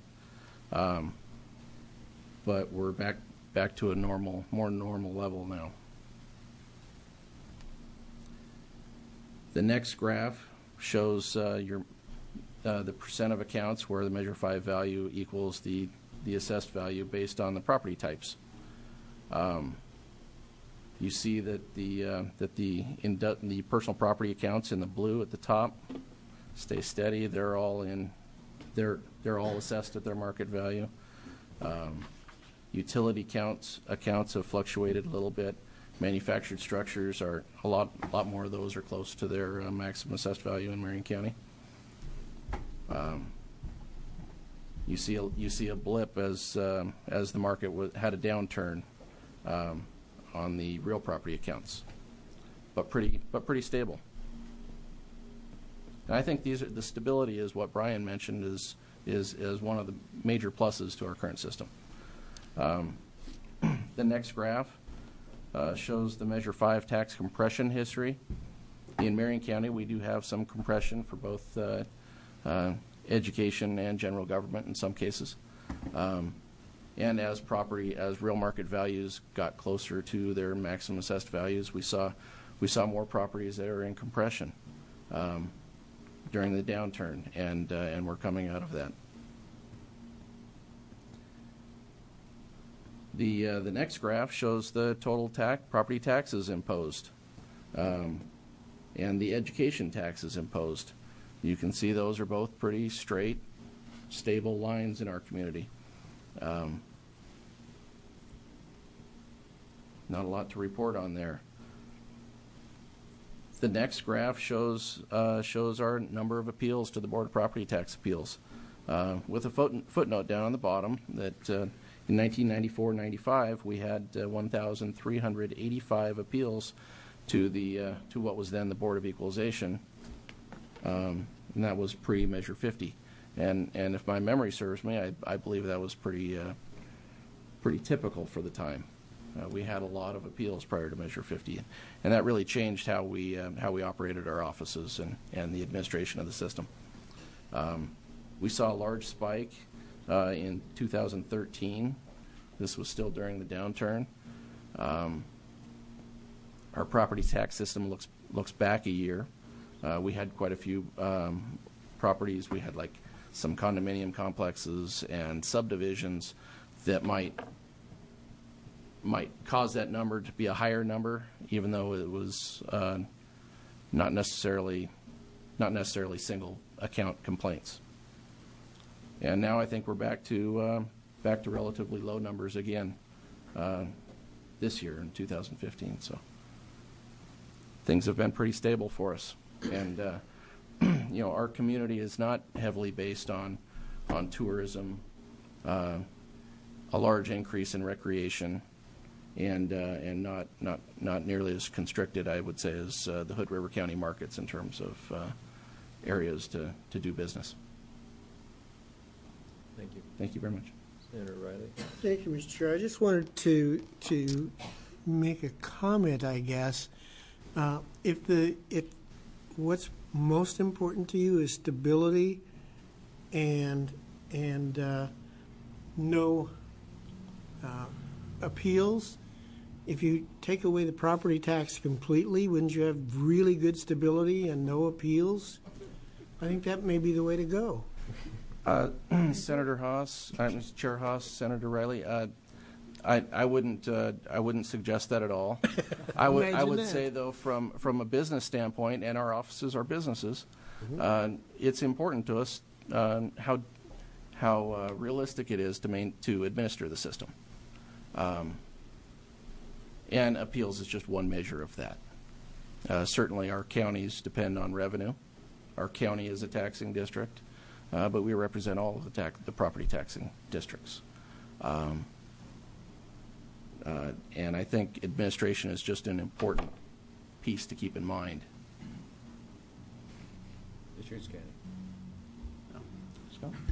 But we're back to a more normal level now. The next graph shows the percent of accounts where the Measure 5 value equals the assessed value based on the property types. You see that the personal property accounts in the blue at the top stay steady. They're all assessed at their market value. Utility accounts have fluctuated a little bit. Manufactured structures are a lot more of those are close to their maximum assessed value in Marion County. You see a blip as the market had a downturn on the real property accounts, but pretty stable. And I think the stability is what Brian mentioned is one of the major pluses to our current system. The next graph shows the Measure 5 tax compression history. In Marion County, we do have some compression for both education and general government in some cases. And as real market values got closer to their maximum assessed values, we saw more properties that are in compression during the downturn, and we're coming out of that. The next graph shows the total property taxes imposed and the education taxes imposed. You can see those are both pretty straight, stable lines in our community. Not a lot to report on there. The next graph shows our number of appeals to the Board of Property Tax Appeals, with a footnote down on the bottom that in 1994-95 we had 1,385 appeals to what was then the Board of Equalization, and that was pre-Measure 50. And if my memory serves me, I believe that was pretty typical for the time. We had a lot of appeals prior to Measure 50, and that really changed how we operated our offices and the administration of the system. We saw a large spike in 2013. This was still during the downturn. Our property tax system looks back a year. We had quite a few properties. We had like some condominium complexes and subdivisions that might cause that number to be a higher number, even though it was not necessarily single account complaints. And now I think we're back to relatively low numbers again this year in 2015. So things have been pretty stable for us, and our community is not heavily based on tourism, a large increase in recreation, and not nearly as constricted, I would say, as the Hood River County markets in terms of areas to do business. Thank you. Thank you very much. Senator Riley. Thank you, Mr. Chair. I just wanted to make a comment, I guess. If what's most important to you is stability and no appeals, if you take away the property tax completely, wouldn't you have really good stability and no appeals? I think that may be the way to go. Senator Haas, Mr. Chair Haas, Senator Riley, I wouldn't suggest that at all. I would say though, from a business standpoint, and our offices are businesses, it's important to us how realistic it is to administer the system, and appeals is just one measure of that. Certainly, our counties depend on revenue. Our county is a taxing district, but we represent all of the property taxing districts. And I think administration is just an important piece to keep in mind. Deschutes County. Scott?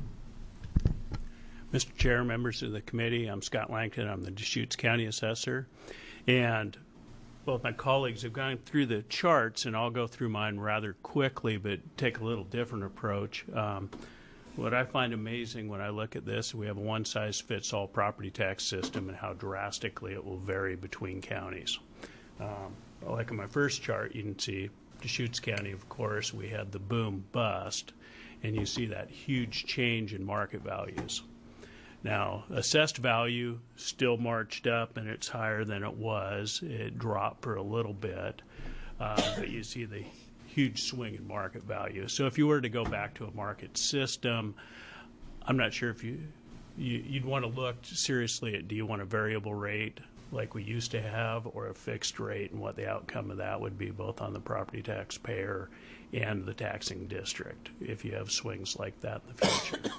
Mr. Chair, members of the committee, I'm Scott Langton. I'm the Deschutes County Assessor. And both my colleagues have gone through the charts, and I'll go through mine rather quickly, but take a little different approach. What I find amazing when I look at this, we have a one-size-fits-all property tax system and how drastically it will vary between counties. Like in my first chart, you can see Deschutes County, of course, we had the boom bust, and you see that huge change in market values. Now, assessed value still marched up, and it's higher than it was. It dropped for a little bit, but you see the huge swing in market value. So if you were to go back to a market system, I'm not sure if you'd want to look seriously at, do you want a variable rate like we used to have, or a fixed rate, and what the outcome of that would be both on the property taxpayer and the taxing district if you have swings like that in the future.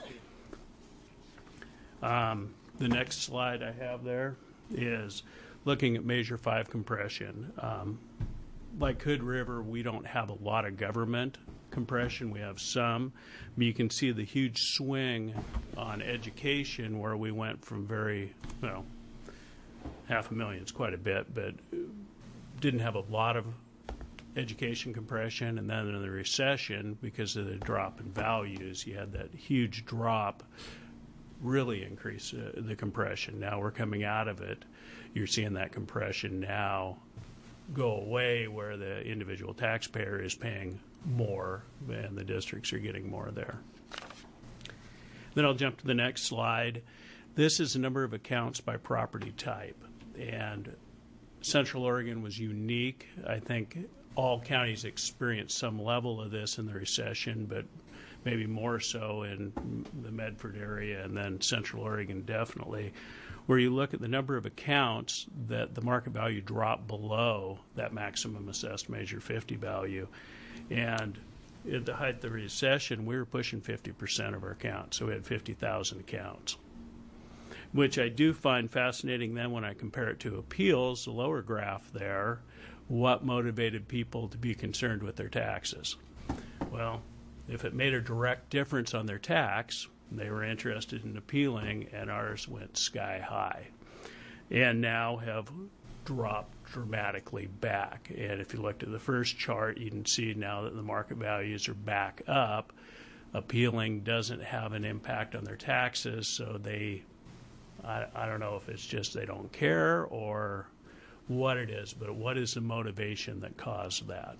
The next slide I have there is looking at Measure 5 compression. Like Hood River, we don't have a lot of government compression. We have some. But you can see the huge swing on education, where we went from very, $500,000 is quite a bit, but didn't have a lot of education compression. And then in the recession, because of the drop in values, you had that huge drop, really increase the compression. Now we're coming out of it. You're seeing that compression now go away, where the individual taxpayer is paying more and the districts are getting more there. Then I'll jump to the next slide. This is the number of accounts by property type. And Central Oregon was unique. I think all counties experienced some level of this in the recession, but maybe more so in the Medford area, and then Central Oregon definitely, where you look at the number of accounts that the market value dropped below that maximum assessed Measure 50 value. And at the height of the recession, we were pushing 50% of our accounts, so we had 50,000 accounts, which I do find fascinating then when I compare it to appeals, the lower graph there, what motivated people to be concerned with their taxes. Well, if it made a direct difference on their tax, they were interested in appealing, and ours went sky high and now have dropped dramatically back. And if you looked at the first chart, you can see now that the market values are back up. Appealing doesn't have an impact on their taxes, so I don't know if it's just they don't care or what it is, but what is the motivation that caused that?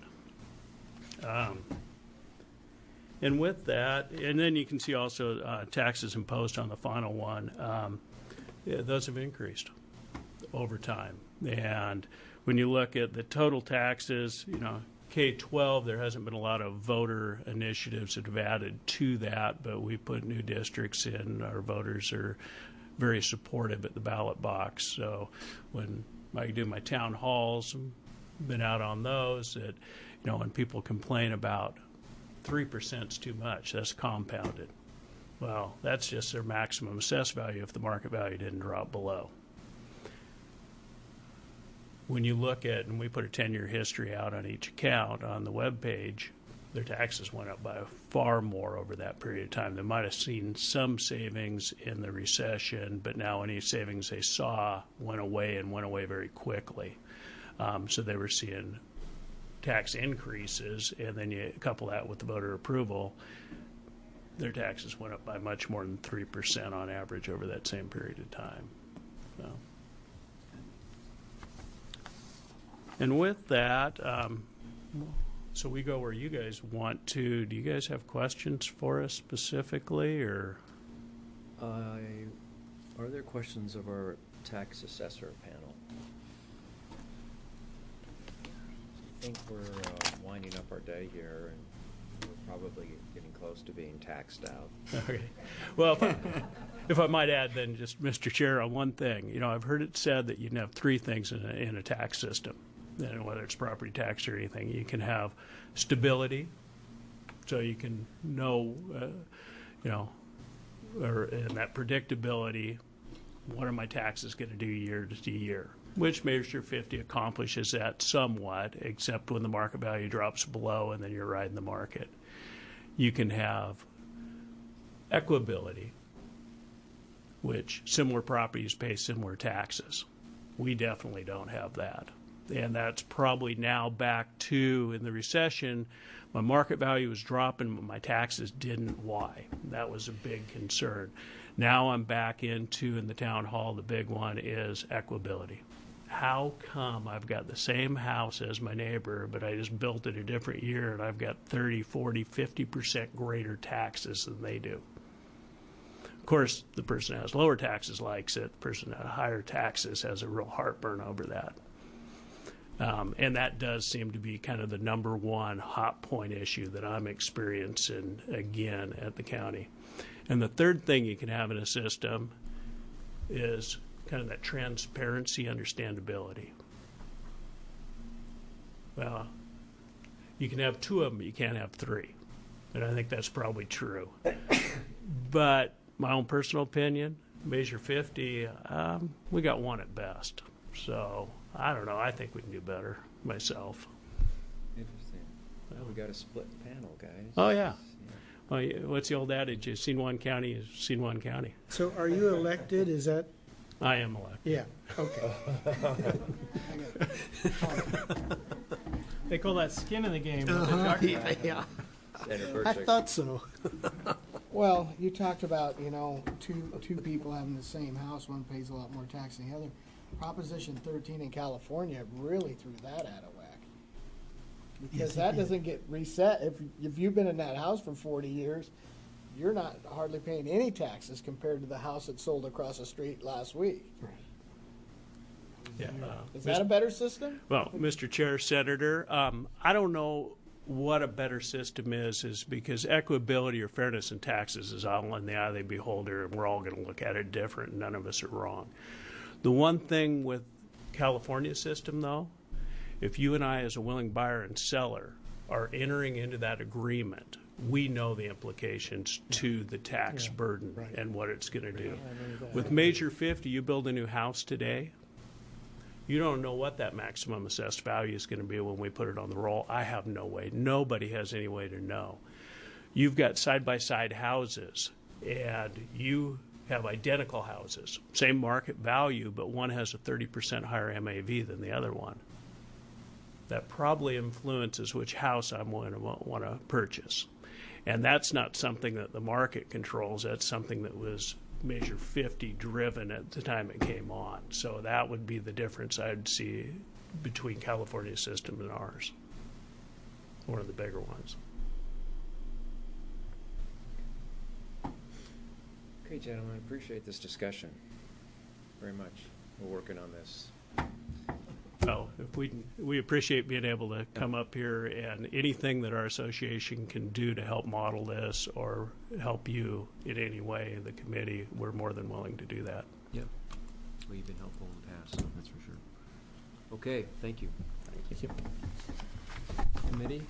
And with that, and then you can see also taxes imposed on the final one, those have increased over time. And when you look at the total taxes, K-12, there hasn't been a lot of voter initiatives that have added to that, but we put new districts in. Our voters are very supportive at the ballot box. So when I do my town halls, been out on those, that, when people complain about 3% is too much, that's compounded. Well, that's just their maximum assessed value if the market value didn't drop below. When you look at, and we put a 10-year history out on each account on the web page, their taxes went up by far more over that period of time. They might have seen some savings in the recession, but now any savings they saw went away, and went away very quickly. So they were seeing tax increases, and then you couple that with the voter approval, their taxes went up by much more than 3% on average over that same period of time. And with that, so we go where you guys want to. Do you guys have questions for us specifically, or? Are there questions of our tax assessor panel? I think we're winding up our day here, and we're probably getting close to being taxed out. Okay. Well, if I might add then, just Mr. Chair, on one thing. I've heard it said that you can have three things in a tax system, and whether it's property tax or anything. You can have stability, so you can know, and that predictability, what are my taxes going to do year to year? Which Measure 50 accomplishes that somewhat, except when the market value drops below and then you're riding the market. You can have equability, which similar properties pay similar taxes. We definitely don't have that. And that's probably now back to, in the recession, my market value was dropping, but my taxes didn't. Why? That was a big concern. Now I'm back into, in the town hall, the big one is equability. How come I've got the same house as my neighbor, but I just built it a different year and I've got 30, 40, 50% greater taxes than they do? Of course, the person that has lower taxes likes it. The person that has higher taxes has a real heartburn over that. And that does seem to be kind of the number one hot point issue that I'm experiencing again at the county. And the third thing you can have in a system is kind of that transparency, understandability. Well, you can have two of them, but you can't have three. And I think that's probably true. But my own personal opinion, Measure 50, we got one at best. So I don't know. I think we can do better myself. Interesting. Well, we got a split panel, guys. Oh, yeah. Well, what's the old adage? You've seen one county, you've seen one county. So are you elected? Is that? I am elected. Yeah. Okay. They call that skin in the game. Yeah. I thought so. Well, you talked about, two people having the same house, one pays a lot more tax than the other. Proposition 13 in California really threw that out of whack. Because that doesn't get reset. If you've been in that house for 40 years, you're not hardly paying any taxes compared to the house that sold across the street last week. Right. Yeah. Is that a better system? Well, Mr. Chair, Senator, I don't know what a better system is because equitability or fairness in taxes is all in the eye of the beholder, and we're all going to look at it different. None of us are wrong. The one thing with California's system, though, if you and I as a willing buyer and seller are entering into that agreement, we know the implications to the tax burden and what it's going to do. With Measure 50, you build a new house today, you don't know what that maximum assessed value is going to be when we put it on the roll. I have no way. Nobody has any way to know. You've got side-by-side houses, and you have identical houses, same market value, but one has a 30% higher MAV than the other one. That probably influences which house I'm going to want to purchase. And that's not something that the market controls. That's something that was Measure 50 driven at the time it came on. So that would be the difference I'd see between California's system and ours. One of the bigger ones. Okay, gentlemen, I appreciate this discussion very much. We're working on this. Well, if we appreciate being able to come up here, and anything that our association can do to help model this or help you in any way in the committee, we're more than willing to do that. Yep. Well, you've been helpful in the past, that's for sure. Okay, thank you. Thank you. Committee?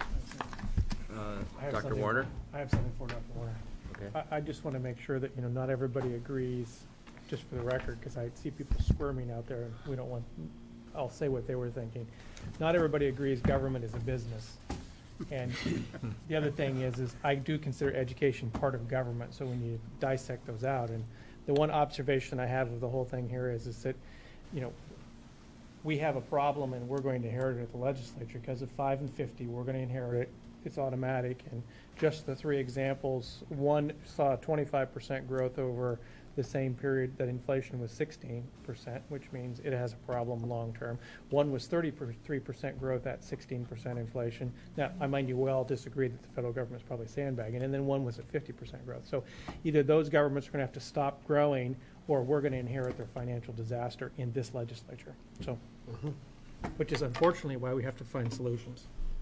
Dr. Warner? I have something for Dr. Warner. Okay. I just want to make sure that, not everybody agrees, just for the record, because I see people squirming out there, and we don't want... I'll say what they were thinking. Not everybody agrees government is a business. And the other thing is I do consider education part of government, so when you dissect those out, and the one observation I have of the whole thing here is that, we have a problem and we're going to inherit it at the legislature because of 5 and 50, we're going to inherit it. It's automatic. And just the three examples, one saw a 25% growth over the same period that inflation was 16%, which means it has a problem long term. One was 33% growth at 16% inflation. Now, I mind you, we all disagree that the federal government's probably sandbagging, and then one was at 50% growth. So either those governments are going to have to stop growing, or we're going to inherit their financial disaster in this legislature. So, which is unfortunately why we have to find solutions.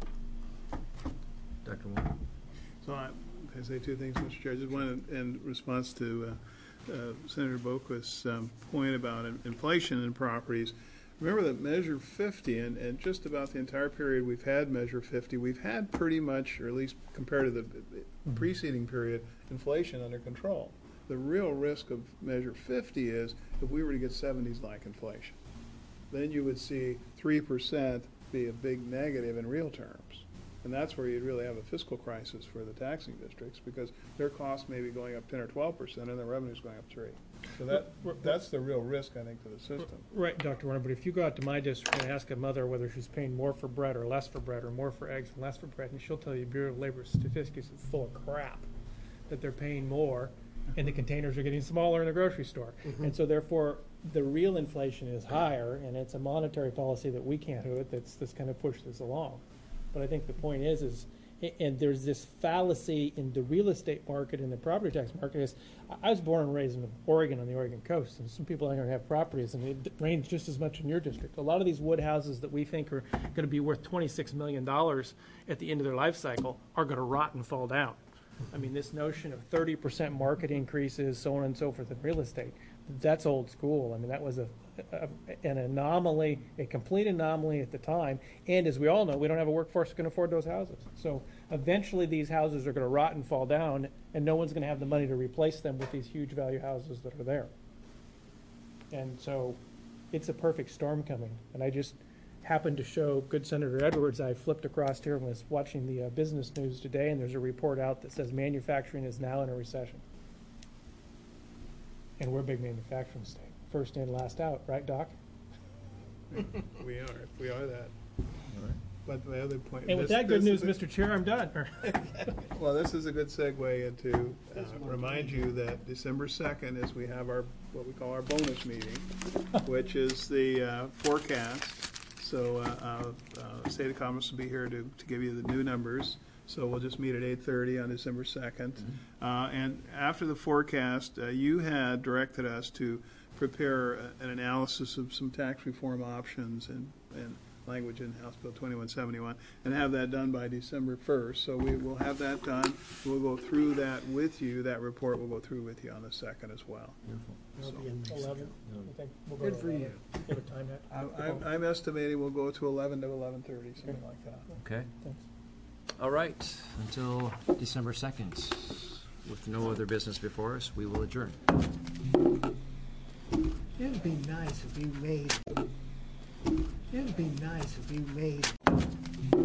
Dr. Warner? So I say two things, Mr. Chair. Just one in response to Senator Boquist's point about inflation in properties. Remember that Measure 50, and just about the entire period we've had Measure 50, we've had pretty much, or at least compared to the preceding period, inflation under control. The real risk of Measure 50 is if we were to get 70s-like inflation. Then you would see 3% be a big negative in real terms. And that's where you'd really have a fiscal crisis for the taxing districts, because their costs may be going up 10 or 12%, and their revenue's going up 3%. So that's the real risk, I think, to the system. Right, Dr. Warner, but if you go out to my district and ask a mother whether she's paying more for bread or less for bread, or more for eggs and less for bread, and she'll tell you Bureau of Labor Statistics is full of crap, that they're paying more, and the containers are getting smaller in the grocery store. And so therefore, the real inflation is higher, and it's a monetary policy that we can't do it that's going to push this along. But I think the point is And there's this fallacy in the real estate market and the property tax market. Is I was born and raised in Oregon on the Oregon coast, and some people out here have properties, and it rains just as much in your district. A lot of these wood houses that we think are going to be worth $26 million at the end of their life cycle are going to rot and fall down. I mean, this notion of 30% market increases, so on and so forth in real estate, that's old school. I mean, that was an anomaly, a complete anomaly at the time. And as we all know, we don't have a workforce that can afford those houses. So eventually these houses are going to rot and fall down, and no one's going to have the money to replace them with these huge value houses that are there. And so it's a perfect storm coming. And I just happened to show good Senator Edwards. I flipped across here and was watching the business news today, and there's a report out that says manufacturing is now in a recession. And we're a big manufacturing state. First in, last out, right, Doc? We are that. But my other point. And with that good news, Mr. Chair, I'm done. Well, this is a good segue into remind you that December 2nd is we have our what we call our bonus meeting, which is the forecast. So State of Commerce will be here to give you the new numbers. So we'll just meet at 8:30 on December 2nd. And after the forecast, you had directed us to prepare an analysis of some tax reform options and language in House Bill 2171 and have that done by December 1st. So we will have that done. We'll go through that with you. That report we'll go through with you on the 2nd as well. So, 11. I think we'll go Good to for 11. you. Give a time yet? I'm estimating we'll go to 11 to 11:30, something like that. Okay. Thanks. All right, until December 2nd. With no other business before us, we will adjourn. It'd be nice if you made